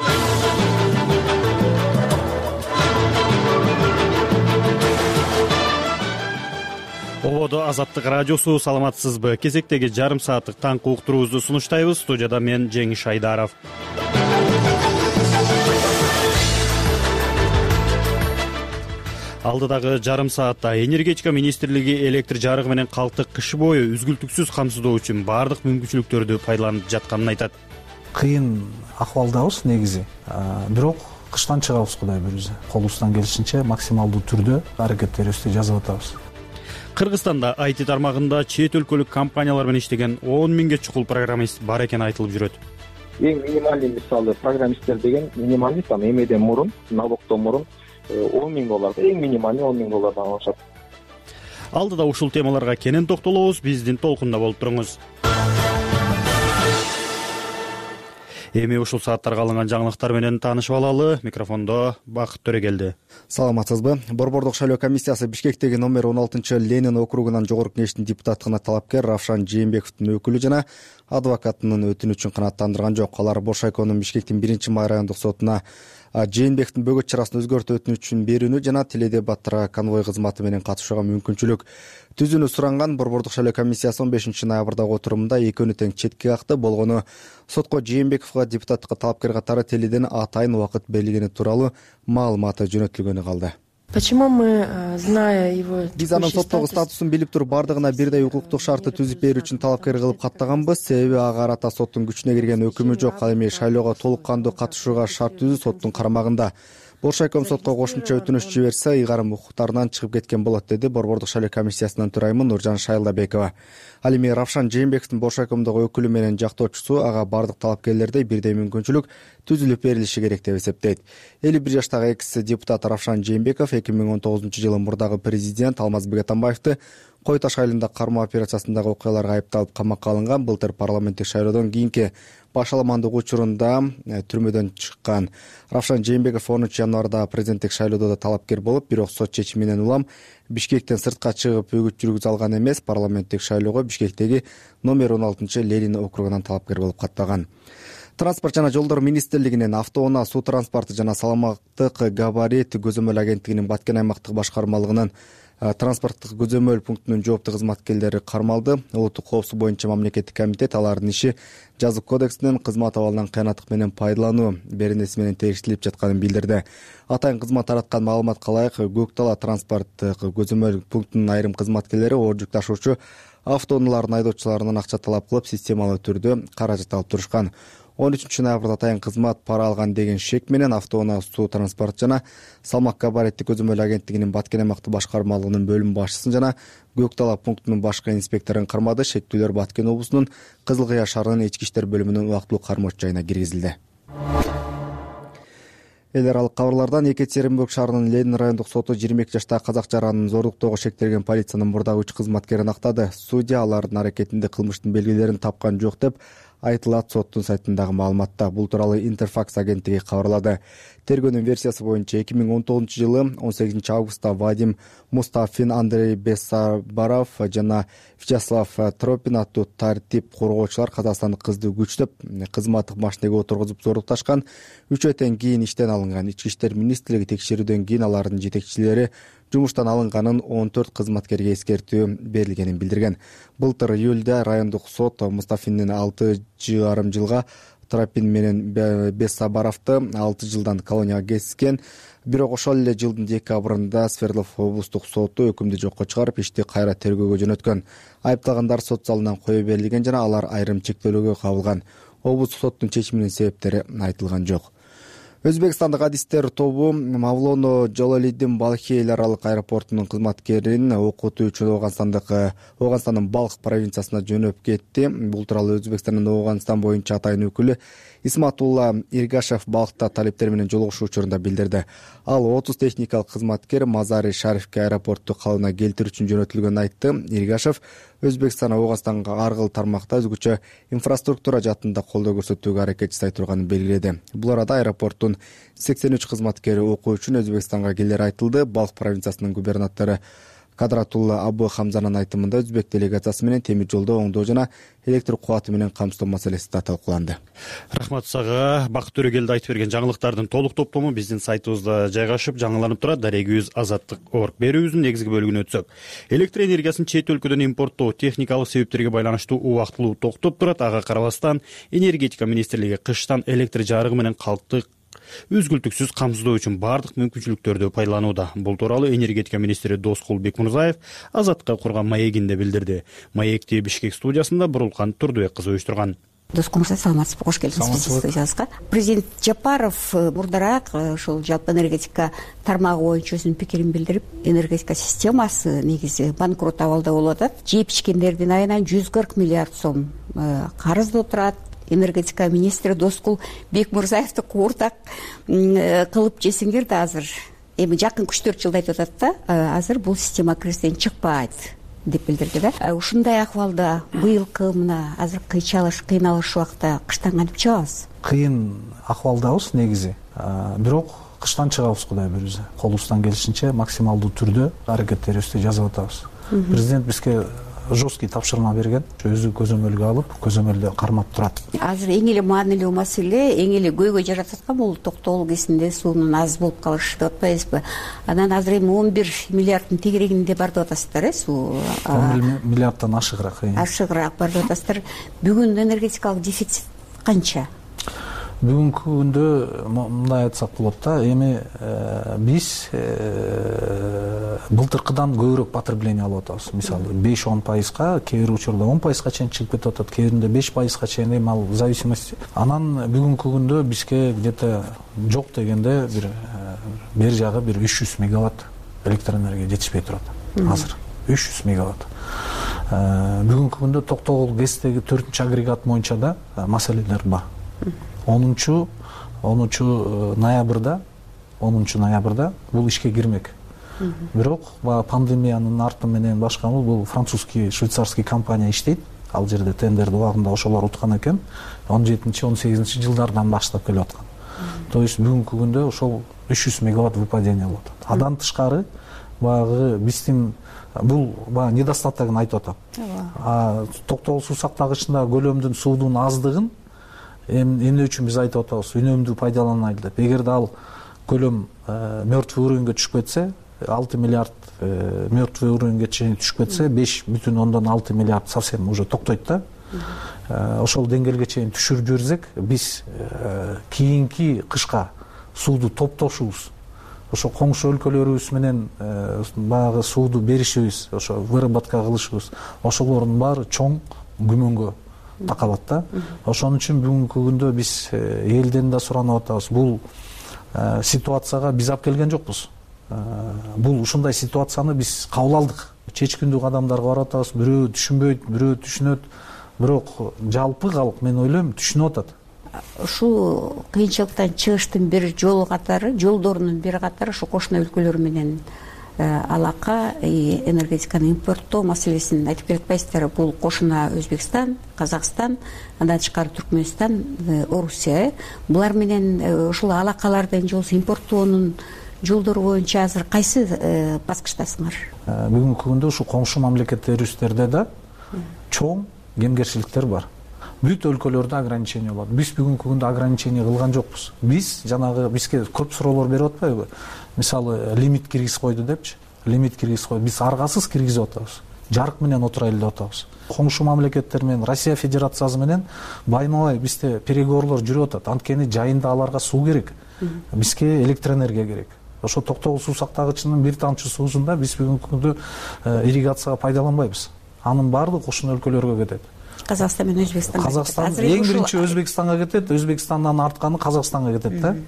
Ободо Азаттык радиосу, саламатсызбы? Кезектеги жарым сааттык таңкы уктуруубузду сунуштайбыз. Студияда мен Жеңиш Айдаров. Алдыдагы жарым саатта энергетика министрлиги электр жарыгы менен калкты кыш бою үзгүлтүксүз камсыздоо үчүн баардык мүмкүнчүлүктөрдү пайдаланып жатканын айтат. Кыйын акыбалдабыз негизи. Бирок кыштан чыгабыз Кудай буйруса. Колубуздан келишинче максималдуу түрдө аракеттерибизди жасап атабыз. Кыргызстанда IT тармагында чет өлкөлүк компаниялар менен иштеген 10 миңге чукул программист бар экени айтылып жүрөт. Эң минималдуу мисалы программисттер деген минималдуу там эмеден мурун, налогдон мурун 10 миң доллар, эң минималдуу 10 миң доллардан алышат. Алдыда ушул темаларга кенен токтолобуз, биздин толкунда болуп туруңуз. Эми ушул сааттарга алынган жаңылыктар менен таанышып алалы. Микрофондо Бакыт Төрөгелди. Саламатсызбы? Борбордук шайлоо комиссиясы Бишкектеги номер 16-Ленин округунан жогорку кеңештин депутаттыгына талапкер Равшан Жээнбековдун өкүлү жана адвокатынын өтүнүчүн канааттандырган жок. Алар Бош шайконун Бишкектин 1-май райондук сотуна Жээнбековдун бөгөт чарасын өзгөртүү өтүнүчүн берүүнү жана теледебаттарга конвой кызматы менен катышууга мүмкүнчүлүк түзүүнү суранган. Борбордук шайлоо комиссиясы 15-ноябрдагы отурумунда экөөнү тең четке какты. Болгону сотко Жээнбековго депутаттыкка талапкер катары теледен атайын убакыт берилгени тууралуу маалыматы жөнөтүлгөнү калды. Почему мы, зная его биз анын соттогу статусун билип туруп бардыгына бирдей укуктук шартты түзүп берүү үчүн талапкер кылып каттаганбыз. Себеби ага карата соттун күчүнө кирген өкүмү жок. Ал эми шайлоого толук кандуу катышууга шарт түзүү соттун карамагында. Бош шайком сотко кошумча өтүнүч жиберсе, ыйгарым укуктарынан чыгып кеткен болот, деди Борбордук шайлоо комиссиясынын төрайымы Нуржан Шайлдабекова. Ал эми Равшан Жээнбековдун Бош шайкомдогу өкүлү менен жактоочусу ага бардык талапкерлердей бирдей мүмкүнчүлүк түзүлүп берилиши керек деп эсептейт. 51 жаштагы экс депутат Равшан Жээнбеков 2019-жылы мурдагы президент Алмазбек Атамбаевди Кой Таш айылында кармоо операциясындагы окуяларга айыпталып камакка алынган. Былтыр парламенттик шайлоодон кийинки башаламандык учурунда түрмөдөн чыккан. Равшан Жээнбеков 10 январда президенттик шайлоодо да талапкер болуп, бирок сот чечими менен улам Бишкектен сыртка чыгып өгүт жүргүзө алган эмес. Парламенттик шайлоого Бишкектеги номер 16-Ленин округунан талапкер болуп каттаган. Транспорт жана жолдор министрлигинин автоунаа, суу транспорты жана саламаттык габарит көзөмөл агенттигинин Баткен аймактык башкармалыгынын транспорттук көзөмөл пунктунун жооптуу кызматкерлери кармалды. Улуттук коопсуздук боюнча мамлекеттик комитет алардын иши жазык кодексинин кызмат абалынан кыянаттык менен пайдалануу беренеси менен тегиштелип жатканын билдирди. Атайын кызмат тараткан маалыматка ылайык, Көк Дала транспорттук көзөмөл пунктунун айрым кызматкерлери оор жүк ташуучу автоунаалардын айдоочуларынан акча талап кылып, системалуу түрдө каражат алып турушкан. 13 ноябрда атайын кызмат пара алган деген шек менен автоунаа, суу транспорт жана салмак габаритти көзөмөл агенттигинин Баткен аймактык башкармалыгынын бөлүм башчысын жана Көк Дала пунктунун башкы инспекторун кармады. Шектүүлөр Баткен облусунун Кызыл Кыя шаарынын ички иштер бөлүмүнүн убактылуу кармоочу жайына киргизилди. Эл аралык кабарлардан Екатеринбург шаарынын Ленин райондук соту 22 жаштагы казак жаранын зорлуктоого шектелген полициянын мурдагы 3 кызматкерин актады. Судья алардын аракетинде кылмыштын белгилерин тапкан жок деп айтылат соттун сайтындагы маалыматта. Бул тууралуу Интерфакс агенттиги кабарлады. Тергөөнүн версиясы боюнча 2019-жылы 18 августта Вадим Мустафин, Андрей Бессабаров жана Вячеслав Тропин аттуу тартип коргоочулар казакстандык кызды күчтөп, кызматтык машинеге отургузуп зорлукташкан. 3 ай кийин иштен алынган. Ички иштер министрлиги текшерүүдөн кийин алардын жетекчилери жумуштан алынганын 14 кызматкерге эскертүү берилгенин билдирген. Былтыр июлда райондук сот Мустафиндин 6,5 жылга, Тропин менен Бессабаровду 6 жылдан колонияга кескен. Бирок ошол эле жылдын декабрында Свердлов облустук соту өкүмдү жокко чыгарып, ишти кайра тергөөгө жөнөткөн. Айыпталгандар сот залынан кое берилген жана алар айрым чектөөлөргө кабылган. Облустук соттун чечиминин себептери айтылган жок. Өзбекстандык адистер тобу Мавлоно Жолалидин Балхи эл аралык аэропортунун кызматкерин окутуу үчүн Ооганстандын Балх провинциясына жөнөп кетти. Бул тууралуу Өзбекстандын Ооганстан боюнча атайын өкүлү Исматулла Иргашев Балхта талептер менен жолугушуу учурунда билдирди. Ал 30 техникалык кызматкер Мазари Шарифке аэропортту калыбына келтирүү үчүн жөнөтүлгөнүн айтты. Иргашев Өзбекстан Ооганстанга ар кыл тармакта өзгөчө инфраструктура жаатында колдоо көрсөтүүгө аракет жасай турганын белгиледи. Бул арада аэропорттун 83 кызматкери окуу үчүн Өзбекстанга келери айтылды. Балх провинциясынын губернатору Кадратулла Абу Хамзанын айтымында өзбек делегациясы менен темир жолдо оңдоо жана электр кубаты менен камсыздоо маселеси да талкууланды. Рахмат сага. Бакыт Төрөгелди айтып берген жаңылыктардын толук топтому биздин сайтыбызда жайгашып жаңыланып турат. Дарегибиз Азаттык.org. Берүүбүздүн негизги бөлүгүнө өтсөк, электр энергиясын чет өлкөдөн импорттоо техникалык себептерге байланыштуу убактылуу токтоп турат. Ага карабастан энергетика министрлиги кыштан электр жарыгы менен калкты үзгүлтүксүз камсыздоо үчүн баардык мүмкүнчүлүктөрдү пайдаланууда. Бул тууралуу энергетика министри Доскул Бекмурзаев Азаттыкка курган маегинде билдирди. Маекти Бишкек студиясында Бурулкан Турдубек кызы уюштурган. Доскул Мурзаев, саламатсызбы, кош келиңиз студиябызга. Президент Жапаров мурдараак ушул жалпы энергетика тармагы боюнча өзүнүн пикирин билдирип, энергетика системасы негизи банкрот абалда болуп атат. Жеп ичкендердин айынан 140 миллиард сом карызда отурат. Энергетика министри Доскул Бекмурзаевди кууртак кылып жесеңер да азыр эми жакын 3-4 жылда айтып атат да, азыр бул система кыргызден чыкпайт деп билдирди да. Ушундай акыбалда быйылкы мына азыр кыйналыш убакта кыштан кантип чыгабыз? Кыйын акыбалдабыз негизи. Бирок кыштан чыгабыз Кудай буйрса. Колубуздан келишинче максималдуу түрдө аракеттерибизди жасап атабыз. Президент бизге жесткий тапшырма берген, өзү көзөмөлгө алып, көзөмөлдө кармап турат. Азыр эң эле маанилүү маселе, эң эле көйгөй жаратып аткан бул токтоолу кезинде суунун аз болуп калышы деп атпайбызбы? Анан азыр эми 11 миллиарддын тегерегинде бар деп атасыздар, суу 11 миллиарддан ашыгыраак. Ашыгыраак бар деп атасыздар. Бүгүн энергетикалык дефицит канча? Бүгүнкү күндө мындай айтсак болот да, эми биз былтыркыдан көбүрөөк потребление алып атабыз. Мисалы 5-10%, кээ бир учурда 10%га чейин чыгып кетип атат, кээ биринде 5%га чейин, эми ал зависимости. Анан бүгүнкү күндө бизге где-то жок дегенде бер жагы 300 мегаватт электроэнергия жетишпей турат. Азыр 300 мегаватт. Бүгүнкү күндө токтогул ГЭСтеги 4-агрегат боюнча да маселелер бар. 10 ноябрда бул ишке кирмек. Бирок пандемиянын арты менен башка бул французский, швейцарский компания иштейт. Ал жерде тендерди убагында ошолор уткан экен. 17-18 жылдардан баштап келип аткан. То есть бүгүнкү күндө ошол 300 мегаватт выпадение болуп атат. Адан тышкары баягы биздин бул недостатогун айтып атам. Токтогул суу сактагычында көлөмдүн суудун аздыгын эмне үчүн биз айтып атабыз, үнөмдүү пайдаланайлы деп. Эгерде ал көлөм мертвый уровеньге түшүп кетсе, 6 миллиард мертвый уровеньге чейин түшүп кетсе, 5,6 миллиард совсем уже токтойт да. Ошол деңгээлге чейин түшүрүп жиберсек, биз кийинки кышка сууду топтошубуз, ошо коңшу өлкөлөрүбүз менен баягы сууду беришибиз, ошо выработка кылышыбыз, ошолордун баары чоң күмөнгө такалат да. Ошон үчүн бүгүнкү күндө биз элден да суранып атабыз. Бул ситуацияга биз алып келген жокпуз. Бул ушундай ситуацияны биз кабыл алдык. Чечкиндүү кадамдарга барып атабыз. Бирөө түшүнбөйт, бирөө түшүнөт. Бирок жалпы калк мен ойлойм түшүнүп атат. Ушул кыйынчылыктан чыгыштын бир жолу катары, жолдорунун бири катары ушу кошуна өлкөлөр менен алака энергетиканы импорттоо маселесин айтып келатпайсыздар. Бул кошуна Өзбекстан, Казакстан, андан тышкары Түркмөнстан, Орусия. Булар менен ушул алакалардын жолсу импорттоонун жолдору боюнча азыр кайсы баскычтасыңар? Бүгүнкү күндө ушу коңшу мамлекеттерибиздерде да чоң кемгерчиликтер бар. Бүт өлкөлөрдө ограничение болот. Биз бүгүнкү күндө ограничение кылган жокпуз. Биз жанагы бизге көп суроолор берип атпайбы? Мисалы лимит киргизип койду депчи. лимит киргизип коюп биз аргасыз киргизип атабыз, жарык менен отурайлы деп атабыз. Коңшу мамлекеттер менен Россия Федерациясы менен байма-бай бизде переговорлор жүрүп атат. Анткени жайында аларга суу керек, бизге электроэнергия керек. Ошо Токтогул суу сактагычынын бир тамчы суусунда биз бүгүнкү күндө ирригацияга пайдаланбайбыз. Анын баардыгы кошуна өлкөлөргө кетет. Казакстан менен Өзбекстанга. Казакстан эң биринчи Өзбекстанга кетет, Өзбекстандан артканы Казакстанга кетет да.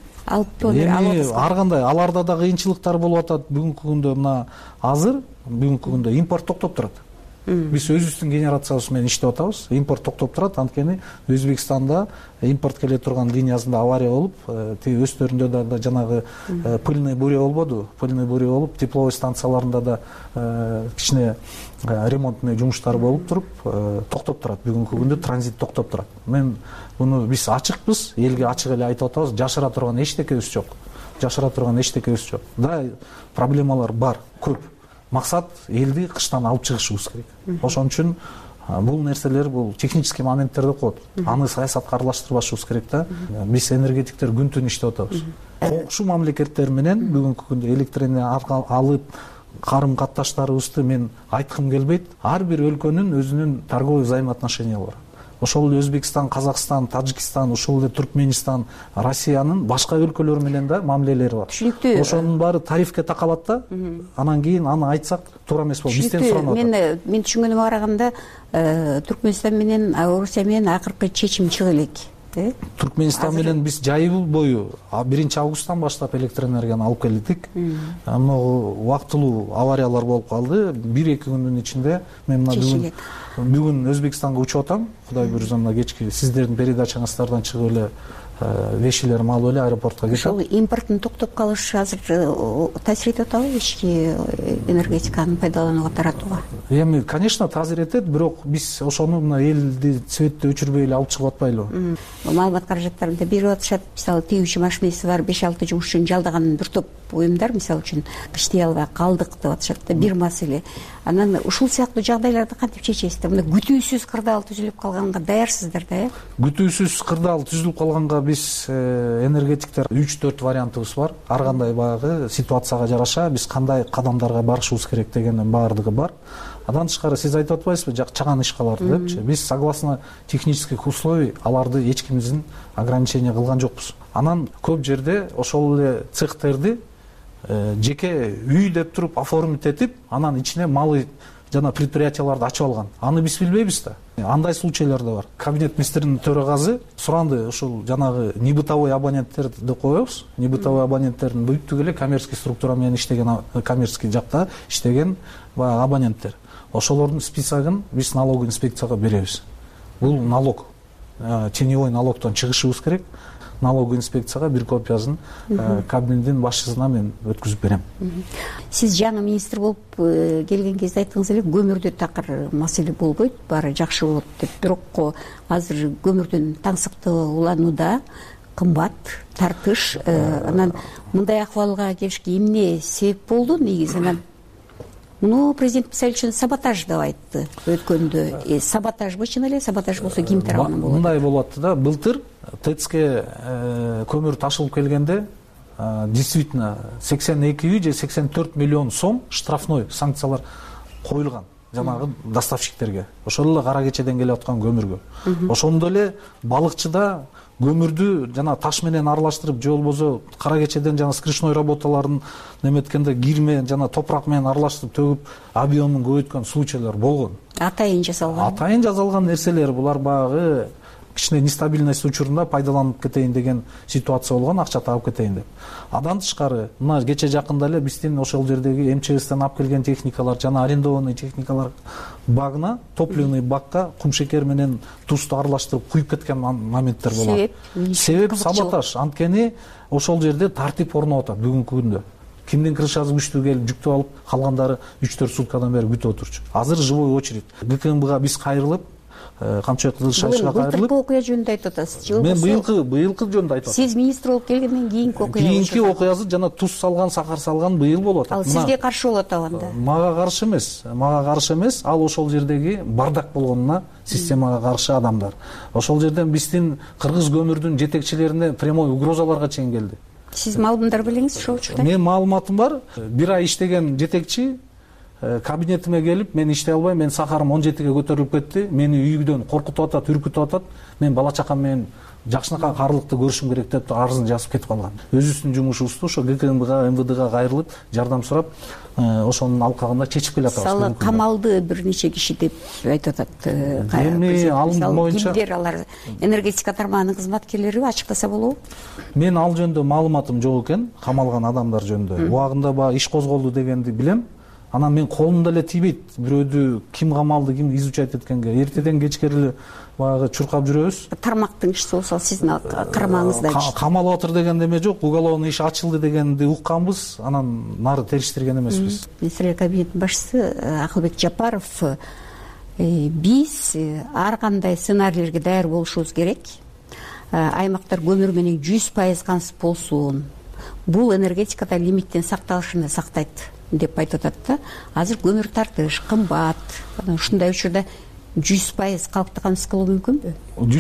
Эми ар кандай аларда да кыйынчылыктар болуп атат. Бүгүнкү күндө мына азыр бүгүнкү күндө импорт токтоп турат. Биз өзүбүздүн генерациябыз менен иштеп атабыз. Импорт токтоп турат, анткени Өзбекстанда импорт келе турган линиясында авария болуп, тиги өстөрүндө да жанагы пыльный буря болбоду. Пыльный буря болуп, тепловой станцияларында да кичине ремонтный жумуштар болуп туруп, токтоп турат. Бүгүнкү күндө транзит токтоп турат. Мен буну биз ачыкпыз, элге ачык эле айтып атабыз. Жашыра турган эчтекебиз жок. Жашыра турган эчтекебиз жок. Да, проблемалар бар, көп. Максат элди кыштан алып чыгышыбыз керек. Ошон үчүн бул нерселер, бул технический моменттер деп коет. Аны саясатка аралаштырбашыбыз керек да. Биз энергетиктер күн түн иштеп атабыз. Коңшу мамлекеттер менен бүгүнкү күндө электроэнергия алып карым катташтарыбызды мен айткым келбейт. Ар бир өлкөнүн өзүнүн торговый взаимоотношениялары бар. Ошол эле Өзбекстан, Казакстан, Таджикистан, ошол эле Туркменистан, Россиянын башка өлкөлөр менен да мамилелери бар. Түшүнүктүү. Ошонун баары тарифке такалат да. Анан кийин аны айтсак туура эмес болот. Бизден суранып атат. Мен түшүнгөнүмө караганда Туркменистан менен Орусия менен акыркы чечим чыга элек. Туркменистан менен биз жай бою 1 августтан баштап электроэнергияны алып келдик. Могу убактылуу авариялар болуп калды. 1-2 күндүн ичинде мен мына бүгүн Өзбекстанга учуп атам. Кудай буйрса мына кечки сиздердин передачаңыздардан чыгып эле вешилерим алып эле аэропортко кетем. Ошол импорттун токтоп калышы азыр таасир этип атабы ички энергетиканы пайдаланууга, таратууга? Эми, конечно, таасир этет, бирок биз ошону мына элди цветти өчүрбөй эле алып чыгып атпайлыбы? Маалымат каражаттарында берип атышат. Мисалы, тигүүчү машинеси бар 5-6 жумушчунун жалдаган бир топ уюмдар, мисалы үчүн иштей албай калдык деп атышат да, бир маселе. Анан ушул сыяктуу жагдайларды кантип чечесиздер? Мына күтүүсүз кырдаал түзүлүп калганга даярсыздар да, э? Күтүүсүз кырдаал түзүлүп калганга биз энергетиктер 3-4 вариантыбыз бар. Ар кандай баягы ситуацияга жараша биз кандай кадамдарга барышыбыз керек дегендин баардыгы бар. Андан тышкары сиз айтып атпайсызбы, чаган ишкаларды депчи? Биз согласно технических условий аларды эч кимибиздин ограничение кылган жокпуз. Анан көп жерде ошол эле цехтерди жеке үй деп туруп оформить этип, анан ичине малый жана предприятияларды ачып алган. Аны биз билбейбиз да. Андай случайлар да бар. Кабинет министринин төрагасы суранды, ошол жанагы небытовой абоненттерди деп коебуз. Небытовой абоненттердин бүттүк эле коммерческий структура менен иштеген, коммерческий жакта иштеген абоненттер. Ошолордун списогун биз налоговый инспекцияга беребиз. Бул налог, теневой налогтон чыгышыбыз керек. Налоговый инспекцияга бир копиясын кабинеттин башчысына мен өткүзүп берем. Сиз жаңы министр болуп келген кезде айттыңыз эле, көмүрдө такыр маселе болбойт, баары жакшы болот деп. Бирок азыр көмүрдүн таңсыктыгы уланууда, кымбат, тартыш. Анан мындай акыбалга келишке эмне себеп болду негизи? Анан муну президент мисалы үчүн саботаж деп айтты өткөндө. Саботажбы чын эле? Саботаж болсо ким тарабынан болот? Мындай болуп атты да, былтыр ТЭЦке көмүр ташылып келгенде действительно 82 же 84 миллион сом штрафной санкциялар коюлган жанагы доставщиктерге. Ошол эле кара кечеден келип аткан көмүргө. Ошондо эле балыкчыда көмүрдү жана таш менен аралаштырып, же болбосо кара кечеден жана скрышной работаларын неметкенде кирме жана топурак менен аралаштырып төгүп объемун көбөйткөн случайлар болгон. Атайын жасалган. Атайын жасалган нерселер, булар багы кичине нестабильность учурунда пайдаланып кетейин деген ситуация болгон, акча таап кетейин деп. Андан тышкары мына кече жакында эле биздин ошол жердеги МЧСтен алып келген техникалар жана арендованный техникалар багына, топливный бакка кумшекер менен тузду аралаштырып куюп кеткен моменттер болот. Себеп саботаж. Анткени ошол жерде тартип орноп атат бүгүнкү күндө. Кимдин крышасы күчтүү келип жүктүп алып, калгандары 3-4 суткадан бери күтүп отурчу. Азыр живой очередь. ГКМБга биз кайрылып, камчы кызылшайчка кайрылып. Былтыркы окуя жөнүндө айтып атасыз. Мен быйылкы жөнүндө айтып атам. Сиз министр болуп келгенден кийинки окуя. Кийинки окуясы жана туз салган, сахар салган быйыл болуп атат. Ал сизге каршы болуп атабында? Мага каршы эмес. Ал ошол жердеги бардак болгонуна системага каршы адамдар. Ошол жерден биздин кыргыз көмүрдүн жетекчилерине прямой угрозаларга чейин келди. Сиз маалымдар белеңиз ошол учурда? Менин маалыматым бар. Бир ай иштеген жетекчи кабинетиме келип, мен иштей албайм, мен сахарым 17ге көтөрүлүп кетти, мени үйдөн коркутуп атат, үркүтүп атат, мен бала чакам менен жакшынакай каарылыкты көрүшүм керек деп арызын жазып кетип калган. Өзүбүздүн жумушубузду ошо ГКМБга, МВДга кайрылып, жардам сурап, ошонун алкагында чечип келатабыз. Мисалы, камалды бир нече киши деп айтып атат. Эми ал боюнча кимдер алар? Энергетика тармагынын кызматкерлериби, ачыктаса болобу? Мен ал жөнүндө маалыматым жок экен, камалган адамдар жөнүндө. Убагында баягы иш козголду дегенди билем. Анан мен колумда эле тийбейт бирөөдү ким камалды, ким изучать эткенге. Эртеден кечке эле баягы чуркап жүрөбүз. Тармактын иши болсо сиздин карамагыңызда камалып атыр деген неме жок. Уголовный иш ачылды дегенди укканбыз. Анан нары териштирген эмеспиз. Министрлер кабинетинин башчысы Акылбек Жапаров, биз ар кандай сценарийлерге даяр болушубуз керек. Аймактар көмүр менен 100% камсыз болсун. Бул энергетикада лимиттен сакталышын сактайт деп айтып атат да. Азыр көмүр тартыш кымбат. Ушундай учурда 100% калкты камсыз кылуу мүмкүнбү?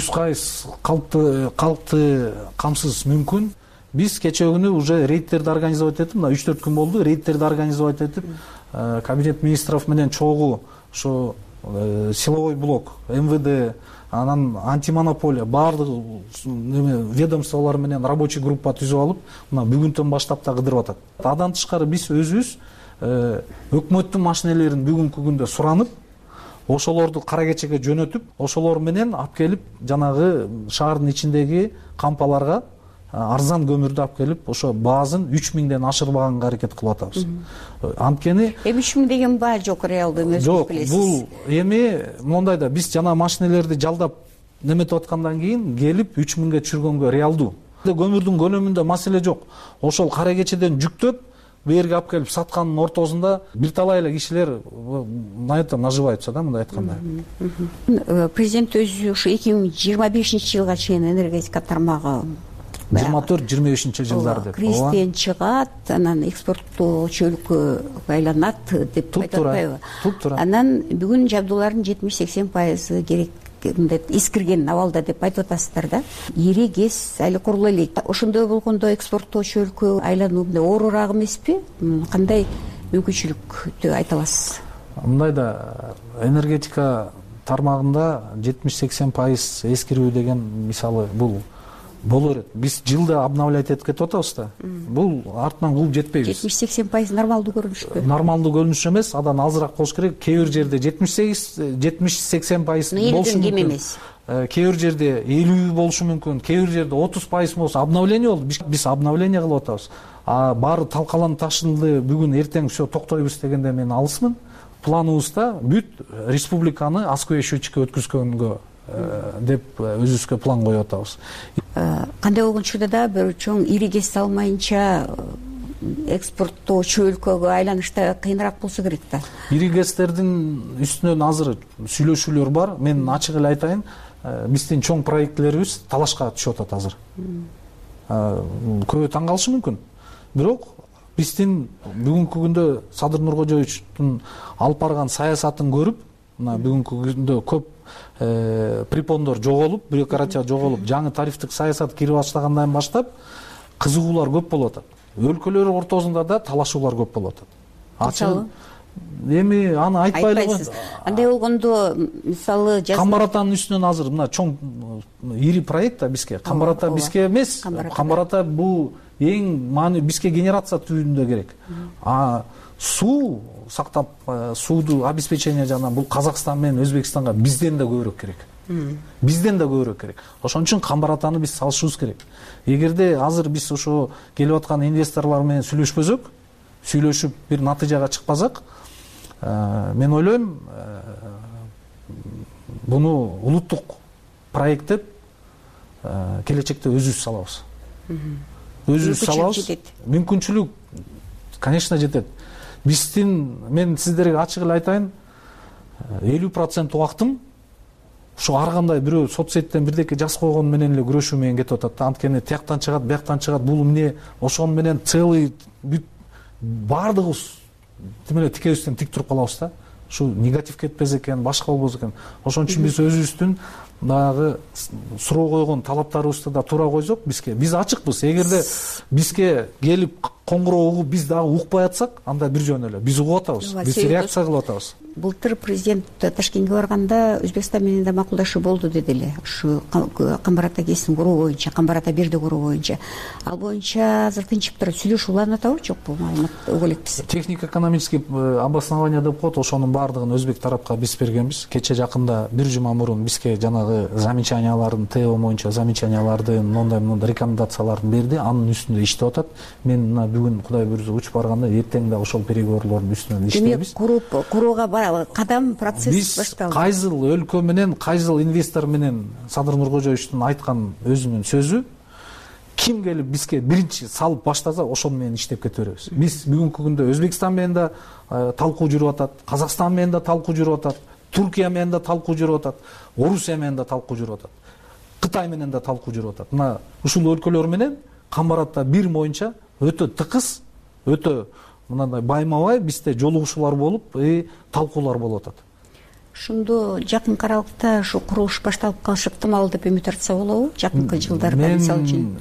100% калкты камсыз мүмкүн. Биз кече күнү уже рейдтерди организовать этип, мына 3-4 күн болду, рейдтерди организовать этип, кабинет министров менен чогуу ошо силовой блок, МВД, анан антимонополия баардык ведомстволор менен рабочий группа түзүп алып, мына бүгүндөн баштап да кыдырып атат. Андан тышкары биз өзүбүз өкмөттүн машинелерин бүгүнкү күндө суранып, ошолорду кара кечеге жөнөтүп, ошолор менен алып келип, жанагы шаардын ичиндеги кампаларга арзан көмүрдү алып келип, ошо баазын 3000ден ашырбаганга аракет кылып атабыз. Анткени 3000 деген баа жок, реалдуу эмес, билесиз. Бул эми мондай да, биз жана машинелерди жалдап неметип аткандан кийин келип 3000ге түшүргөнгө реалдуу. Көмүрдүн көлөмүндө маселе жок. Ошол кара кечеден жүктөп бу жерге алып келип саткандын ортосунда бир талай эле кишилер на этом наживаются, да, мындай айтканда. Президент өзү ушу 2025-жылга чейин энергетика тармагы 24-25 жылдар деп. Кристен чыгат, анан экспорттоочулукка айланат деп айтып атпайбы? Анан бүгүн жабдуулардын 70-80% керек искирген абалда деп айтып атасыздар да. Ири ГЭС али куруло элек. Ошондой болгондо экспорттоочулукка айлануу оорураак эмеспи? Кандай мүмкүнчүлүктү айта аласыз? Мындай да, энергетика тармагында 70-80% эскирүү деген мисалы бул боло берет. Биз жылда обновлять этип кетип атабыз да. Бул артынан кууп жетпейбиз. 70-80% нормалдуу көрүнүшпү? Нормалдуу көрүнүш эмес, адан азыраак болуш керек. Кээ бир жерде 70-80% болушу мүмкүн. Кээ бир жерде 50 болушу мүмкүн, кээ бир жерде 30% болсо обновление болду. Биз обновление кылып атабыз. Баары талкаланып ташынды, бүгүн эртең все токтойбуз дегенде мен алысмын. Планыбызда бүт республиканы аскөй счетчикке өткүзгөнгө деп өзүбүзгө план коюп атабыз. Кандай болгон учурда да бир чоң ири ГЭС алмайынча экспорттоочу өлкөгө айланышта кыйыныраак болсо керек да. Ири ГЭСтердин үстүнөн азыр сүйлөшүүлөр бар. Мен ачык эле айтайын, биздин чоң проектлерибиз талашка түшүп атат азыр. Көбү таң калышы мүмкүн. Бирок биздин бүгүнкү күндө Садыр Нуркожоевичтин алып барган саясатын көрүп, мына бүгүнкү күндө көп препондор жоголуп, бюрократия жоголуп, жаңы тарифтик саясат кирип баштагандан баштап кызыгуулар көп болуп атат. Өлкөлөр ортосунда да талашуулар көп болуп атат. Эми аны айтпайлыгы. Андай болгондо мисалы Камбаратанын үстүнөн азыр мына чоң ири проект да бизге. Камбарата бизге эмес. Камбарата бул эң маани бизге генерация түрүндө керек. Суу сактап, сууду обеспечение жагынан бул Казакстан менен Өзбекстанга бизден да көбүрөөк керек. Бизден да көбүрөөк керек. Ошон үчүн Камбаратаны биз салышыбыз керек. Эгерде азыр биз ошо келип аткан инвесторлор менен сүйлөшүп бир натыйжага чыкпасак, мен ойлойм, буну улуттук проект деп келечекте өзүбүз салабыз. Өзүбүз салабыз. Мүмкүнчүлүк, конечно, жетет. Мен сиздерге ачык эле айтайын, 50% убактым ушу ар кандай бирөө соцсеттен бирдеке жазып койгон менен эле күрөшүү менен кетип атат. Анткени тияктан чыгат, бияктан чыгат, бул эмне, ошон менен целый баардыгыбыз тим эле тикебизден тик туруп калабыз да. Ушу негатив кетпес экен, башка болбос экен. Ошон үчүн биз өзүбүздүн дагы суроо койгон талаптарыбызды да туура койсок, биз ачыкпыз. Эгерде бизге келип коңгуроо угуп биз дагы укпай атсак, анда бир жөн эле биз угуп атабыз, биз реакция кылып атабыз. Былтыр президент Ташкентке барганда Өзбекстан менен да макулдашуу болду деди эле. Ушу Камбар ата кесин куруу боюнча, Камбар ата бирди куруу боюнча. Ал боюнча азыр тынчып туруп сүйлөшүү уланып атабы, жокпу? Маалымат угуп элекпиз. Технико-экономический обоснование деп коет, ошонун баардыгын өзбек тарапка биз бергенбиз. Кече жакында бир жума мурун бизге жанагы замечаниялардын, ТО боюнча замечаниялардын, мындай рекомендацияларын берди. Анын үстүндө иштеп атат. Мен мына бүгүн Кудай буйрса учуп барганда эртең да ошол переговорлордун үстүнөн иштейбиз. Демек, курууга кадам процесс башталды. Биз кайсыл өлкө менен, кайсыл инвестор менен Садыр Нуркожоевичтин айткан өзүнүн сөзү, ким келип бизге биринчи салып баштаса, ошол менен иштеп кете беребиз. Биз бүгүнкү күндө Өзбекстан менен да талкуу жүрүп атат, Казакстан менен да талкуу жүрүп атат, Туркия менен да талкуу жүрүп атат, Орусия менен да талкуу жүрүп атат, Кытай менен да талкуу жүрүп атат. Мына ушул өлкөлөр менен Камбар ата бир боюнча өтө тыкыз, өтө мындай байма-бай бизде жолугушуулар болуп, талкуулар болуп атат. Ошондо жакынкы аралыкта ушу курулуш башталып калышы ыктымал деп үмүт артса болобу? Жакынкы жылдарда мисалы үчүн.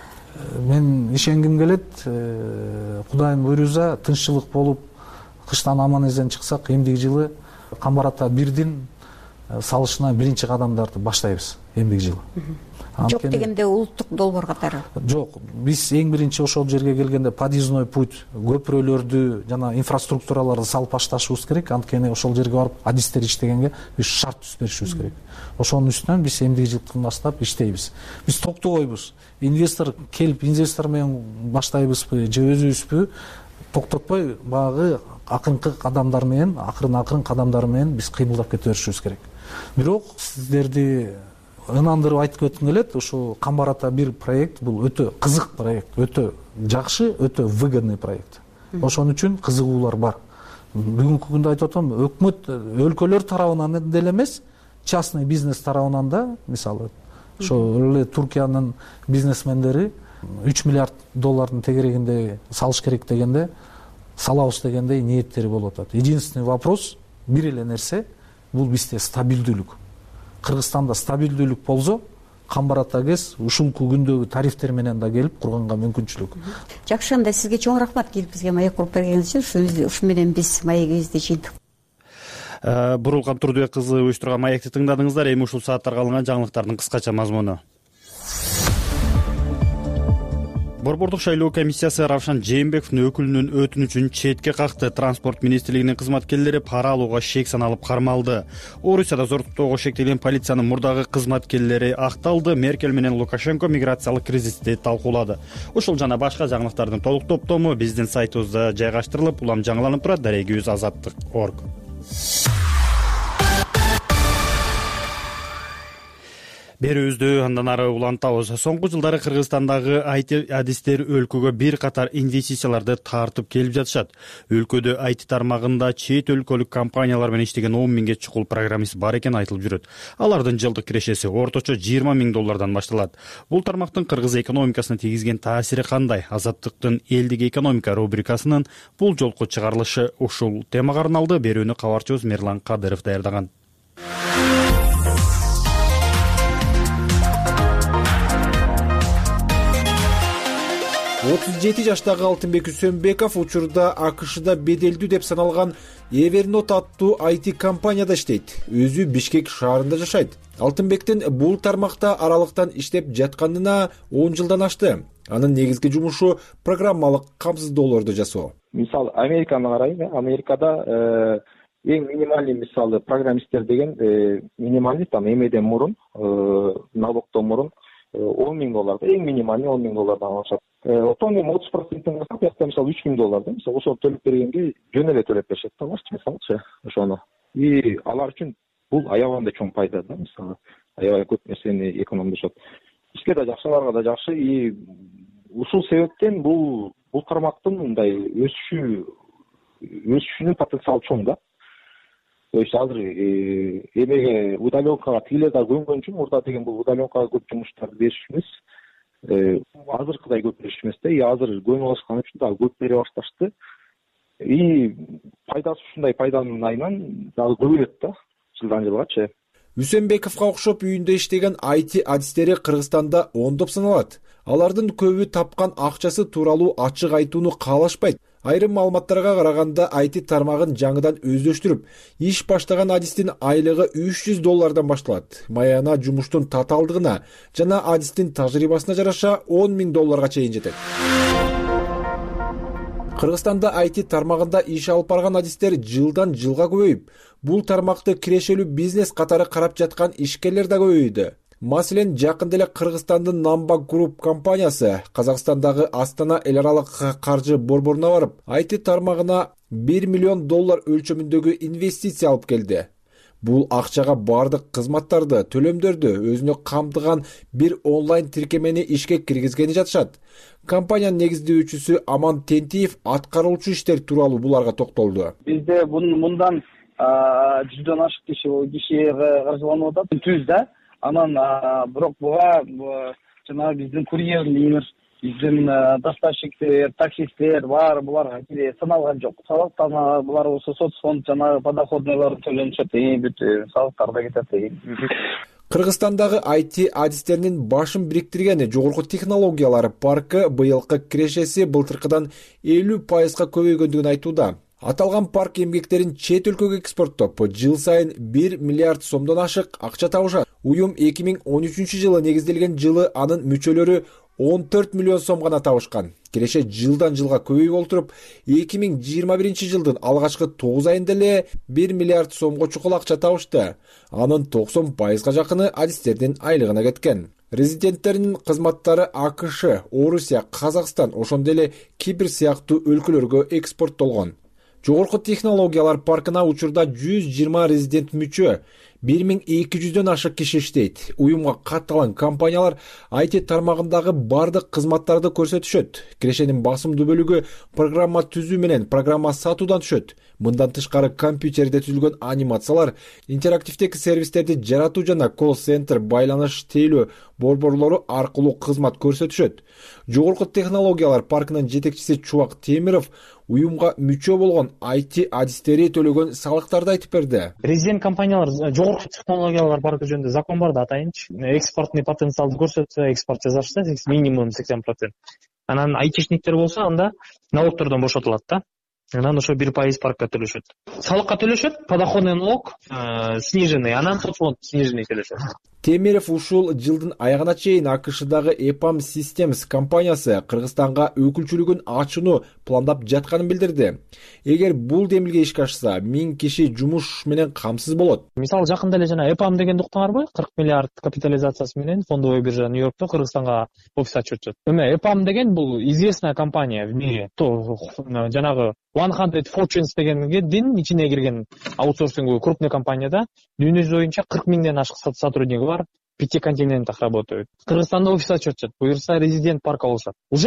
Мен ишенгим келет, Кудайдын буйруза тынччылык болуп, кыштан аман-эсен чыксак, эмдиги жылы Камбар ата бирдин салышына биринчи кадамдарды баштайбыз эмдиги жылы. Жок дегенде улуттук долбоор катары. Жок, биз эң биринчи ошол жерге келгенде подъездной путь, көпүрөлөрдү жана инфраструктураларды салып башташыбыз керек. Анткени ошол жерге барып адистер иштегенге биз шарт түзүп беришибиз керек. Ошонун үстүнөн биз эмдиги жылдан баштап иштейбиз. Биз токтобойбуз. Инвестор келип инвестор менен баштайбызбы же өзүбүзбү токтотпой, багы акыркы кадамдар менен, акырын кадамдар менен биз кыймылдап кете беришибиз керек. Бирок сиздерди ынандырып айтып кетким келет, ушу Камбар ата бир проект бул өтө кызык проект, өтө жакшы, өтө выгодный проект. Ошон үчүн кызыгуулар бар. Бүгүнкү күндө айтып атам, өкмөт өлкөлөр тарабынан деле эмес, частный бизнес тарабынан да, мисалы, ошо эле Туркиянын бизнесмендери 3 миллиард доллардын тегерегинде салыш керек дегенде, салабыз дегенде ниеттери болуп атат. Единственный вопрос, бир эле нерсе, бул бизде стабилдүүлүк. Кыргызстанда стабилдүүлүк болсо, Камбар ата КЭС ушулку күндөгү тарифтер менен да келип курганга мүмкүнчүлүк. Жакшы, анда сизге чоң рахмат келип бизге маек куруп бергениңиз үчүн. Ушу менен биз маегибизди жыйынтык. Бурулкан Турдубек кызы уюштурган маекти тыңдадыңыздар. Эми ушул сааттарга алынган жаңылыктардын кыскача мазмуну. Борбордук шайлоо комиссиясы Равшан Жээнбековдун өкүлүнүн өтүнүчүн четке какты. Транспорт министрлигинин кызматкерлери пара алууга шек саналып кармалды. Орусияда зор токтоого шектелген полициянын мурдагы кызматкерлери акталды. Меркель менен Лукашенко миграциялык кризисти талкуулады. Ушул жана башка жаңылыктардын толук топтому биздин сайтыбызда жайгаштырылып, улам жаңыланып турат. Дарегибиз азаттык.org. Берүүбүздү андан ары улантабыз. Соңку жылдары Кыргызстандагы IT адистер өлкөгө бир катар инвестицияларды тартып келип жатышат. Өлкөдө IT тармагында чет өлкөлүк компаниялар менен иштеген 10 миңге чукул программист бар экени айтылып жүрөт. Алардын жылдык кирешеси орточо 20 миң доллардан башталат. Бул тармактын Кыргыз экономикасына тийгизген таасири кандай? Азаттыктын элдик экономика рубрикасынын бул жолку чыгарылышы ушул темага арналды. Берүүнү кабарчыбыз Мерлан Кадыров даярдаган. 37 жаштагы Алтынбек Үсөнбеков учурда АКШда беделдүү деп саналган Evernote аттуу IT компанияда иштейт. Өзү Бишкек шаарында жашайт. Алтынбектин бул тармакта аралыктан иштеп жатканына 10 жылдан ашты. Анын негизги жумушу программалык камсыздоолорду жасоо. Мисалы Американы карайм, Америкада эң минимальный мисалы программисттер деген минимальный там эмеден мурун, налогдон мурун 10 миң долларда, эң минимальный 10 миң доллардан алышат. Отон эми 30%-ын кылсак, бияқта мисалы 3 миң долларда, мисалы ошону төлөп бергенге жөн эле төлөп беришет да, мисалы ошону. И алар үчүн бул аябаганда чоң пайда да, мисалы аябай көп нерсени экономдошот. Бизге да жакшы, аларга да жакшы. И ушул себептен бул тармактын мындай өсүшүнүн потенциалы чоң да. То есть азыр эмеге удаленкага тигилерде көнгөнчү, мурда деген бул удаленкага көп жумуштарды бериш эмес. Азыркыдай көп бериш эмес да. И азыр көнүп алышкан үчүн дагы көп бере башташты. И пайдасы ушундай пайданын айынан дагы көбөйөт да, жылдан жылгачы. Үсенбековго окшоп үйүндө иштеген IT адистери Кыргызстанда ондоп саналат. Алардын көбү тапкан акчасы тууралуу ачык айтууну каалашпайт. Айрым маалыматтарга караганда IT тармагын жаңыдан өздөштүрүп, иш баштаган адистин айлыгы $300 башталат. Маяна жумуштун татаалдыгына жана адистин тажрыйбасына жараша $10,000 чейин жетет. Кыргызстанда IT тармагында иш алып барган адистер жылдан жылга көбөйүп, бул тармакты кирешелүү бизнес катары карап жаткан ишкерлер да көбөйдү. Маселен, жакында эле Кыргызстандын Namba Group компаниясы Казакстандагы Астана эл аралык каржы борборуна барып, IT тармагына $1 миллион өлчөмүндөгү инвестиция алып келди. Бул акчага бардык кызматтарды, төлөмдөрдү өзүнө камтыган бир онлайн тиркемени ишке киргизгени жатышат. Компаниянын негиздөөчүсү Аман Тентиев аткаруучу иштер тууралуу буларга токтолду. Бизде мындан 100дөн ашык киши каржыланып атат. Түз да. Анан бирок буга жана биздин курьер деймиз, биздин доставщиктер, таксисттер бар, буларга саналган жок. Салыктан булар болсо соцфонд жана подоходныйлар төлөнүшөт, бүт салыктар да кетет. Кыргызстандагы IT адистеринин башын бириктирген жогорку технологиялар паркы быйылкы кирешеси былтыркыдан 50% көбөйгөндүгүн айтууда. Аталган парк эмгектерин чет өлкөгө экспорттоп, жыл сайын 1 миллиард сомдон ашык акча табышат. Уюм 2013 жылы негизделген жылы анын мүчөлөрү 14 миллион сом гана табышкан. Киреше жылдан жылга көбөйүп олтуруп, 2021 жылдын алгачкы 9 айында эле 1 миллиард сомго чукул акча табышты. Анын 90%га жакыны адистердин айлыгына кеткен. Резиденттеринин кызматтары АКШ, Орусия, Казакстан, ошондой эле Кипр сыяктуу өлкөлөргө экспорттолгон. Жогорку технологиялар паркына учурда 120 резидент мүчө, 1200дөн ашык киши иштейт. Уюмга катталган компаниялар IT тармагындагы бардык кызматтарды көрсөтүшөт. Кирешенин басымдуу бөлүгү программа түзүү менен программа сатуудан түшөт. Мындан тышкары компьютерде түзүлгөн анимациялар, интерактивдеги сервистерди жаратуу жана колл-центр байланыш тейлөө борборлору аркылуу кызмат көрсөтүшөт. Жогорку технологиялар паркынын жетекчиси Чубак Темиров уюмга мүчө болгон IT адистери төлөгөн салыктарды айтып берди. Резидент компаниялар жогорку технологиялар паркы жөнүндө закон бар да атайынчы. Экспортный потенциалды көрсөтсө, экспорт жасашса минимум 80%. Анан айтишниктер болсо анда налогтордон бошотулат да. Анан ошо 1% паркка төлөшөт. Салыкка төлөшөт, подоходный налог сниженный, анан соцфонд сниженный төлөшөт. Темиров ушул жылдын аягына чейин АКШдагы EPAM Systems компаниясы Кыргызстанга өкүлчүлүгүн ачууну пландап жатканын билдирди. Эгер бул демилге ишке ашса, 1000 киши жумуш менен камсыз болот. Мисалы жакында эле жана EPAM дегенди уктуңарбы? 40 миллиард капитализациясы менен фондовый биржа Нью-Йоркто Кыргызстанга офис ачып. Эме EPAM деген бул известная компания в мире. То жанагы 100 Fortunes дегендин ичине кирген аутсорсинг крупный компанияда дүйнө жүзү боюнча 40 миңден ашык сотрудниги бар, 5 континентах работают. Кыргызстанда офис ачышат, буюрса резидент парк алышат. Уже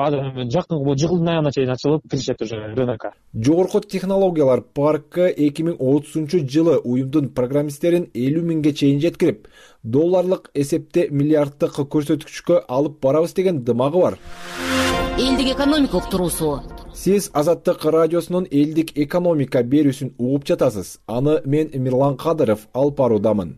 жакын жылдын аягына чейин ачылып киришет уже рынокко. Жогорку технологиялар паркы 2030 жылы уюмдун программисттерин 50 миңге чейин жеткирип, долларлык эсепте миллиарддык көрсөткүчкө алып барабыз деген дымагы бар. Элдик экономика уктуруусу. Сиз Азаттык радиосунун элдик экономика берүүсүн угуп жатасыз. Аны мен Мирлан Кадыров алып баруудамын.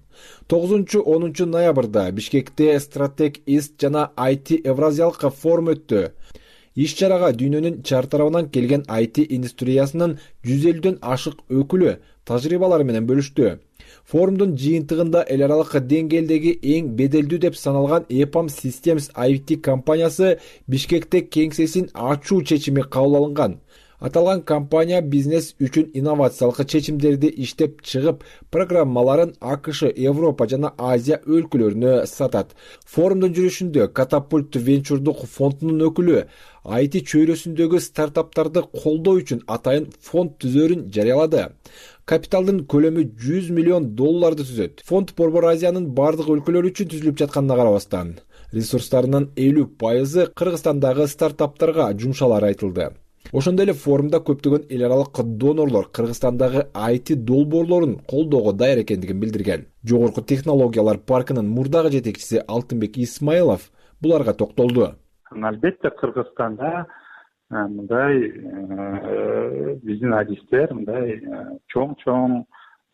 9-10 ноябрда Бишкекте Стратег Ист жана IT Евразиялык форум өттү. Иш-чарага дүйнөнүн чар тарабынан келген IT индустриясынын 150дөн ашык өкүлү тажрыйбалары менен бөлүштү. Форумдун жыйынтыгында эл аралык деңгээлдеги эң беделдүү деп саналган EPAM Systems IT компаниясы Бишкекте кеңсесин ачуу чечими кабыл алынган. Аталган компания бизнес үчүн инновациялык чечимдерди иштеп чыгып, программаларын АКШ, Европа жана Азия өлкөлөрүнө сатат. Форумдун жүрүшүндө Катапульт Венчурдук фондунун өкүлү IT чөйрөсүндөгү стартаптарды колдоо үчүн атайын фонд түзөрүн жарыялады. Капиталдын көлөмү $100 миллион түзөт. Фонд Борбор Азиянын бардык өлкөлөрү үчүн түзүлүп жатканына карабастан, ресурстарынын 50% Кыргызстандагы стартаптарга жумшалары айтылды. Ошондой эле форумда көптөгөн эл аралык донорлор Кыргызстандагы IT долбоорлорун колдоого даяр экендигин билдирген. Жогорку технологиялар паркынын мурдагы жетекчиси Алтынбек Исмаилов буларга токтолду. Албетте Кыргызстанда мындай биздин адистер мындай чоң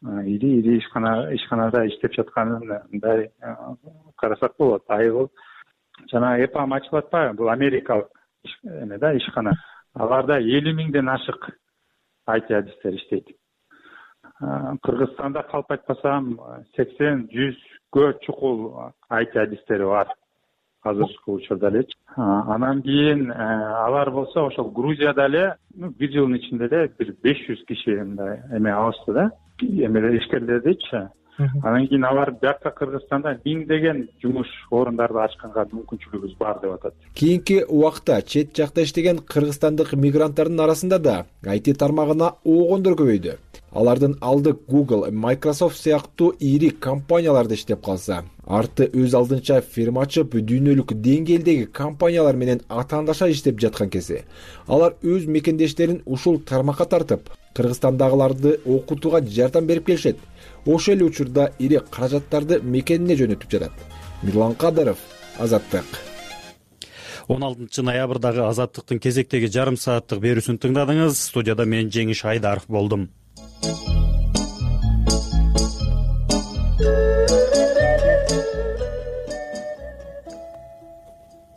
ири ишканада иштеп жатканындай карасак болот. Айыл жана ЭПАМ ачып атпайбы, бул америкалык ишкана. Аларда 50 миңден ашык IT адистер иштейт. Кыргызстанда калп айтпасам 80-100гө чукул IT адистери бар азыркы учурда элечи. Анан кийин алар болсо ошол Грузияда эле бир жылдын ичинде эле бир 500 киши эме алышты да, эмелер ишкерлердичи. Анан кийин алар биякка Кыргызстанда миңдеген жумуш орундарды ачканга мүмкүнчүлүгүбүз бар деп атат. Кийинки убакта чет жакта иштеген кыргызстандык мигранттардын арасында да IT тармагына оогондор көбөйдү. Алардын алды Google, Microsoft сыяктуу ири компанияларда иштеп калса, арты өз алдынча фирма ачып, дүйнөлүк деңгээлдеги компаниялар менен атаандаша иштеп жаткан кези, алар өз мекендештерин ушул тармакка тартып, Кыргызстандагыларды окутууга жардам берип келишет. Ошол эле учурда ири каражаттарды мекенине жөнөтүп жатат. Мирлан Кадыров, Азаттык. 16 ноябрдагы Азаттыктын кезектеги жарым сааттык берүүсүн тыңдадыңыз. Студияда мен Жеңиш Айдаров болдум.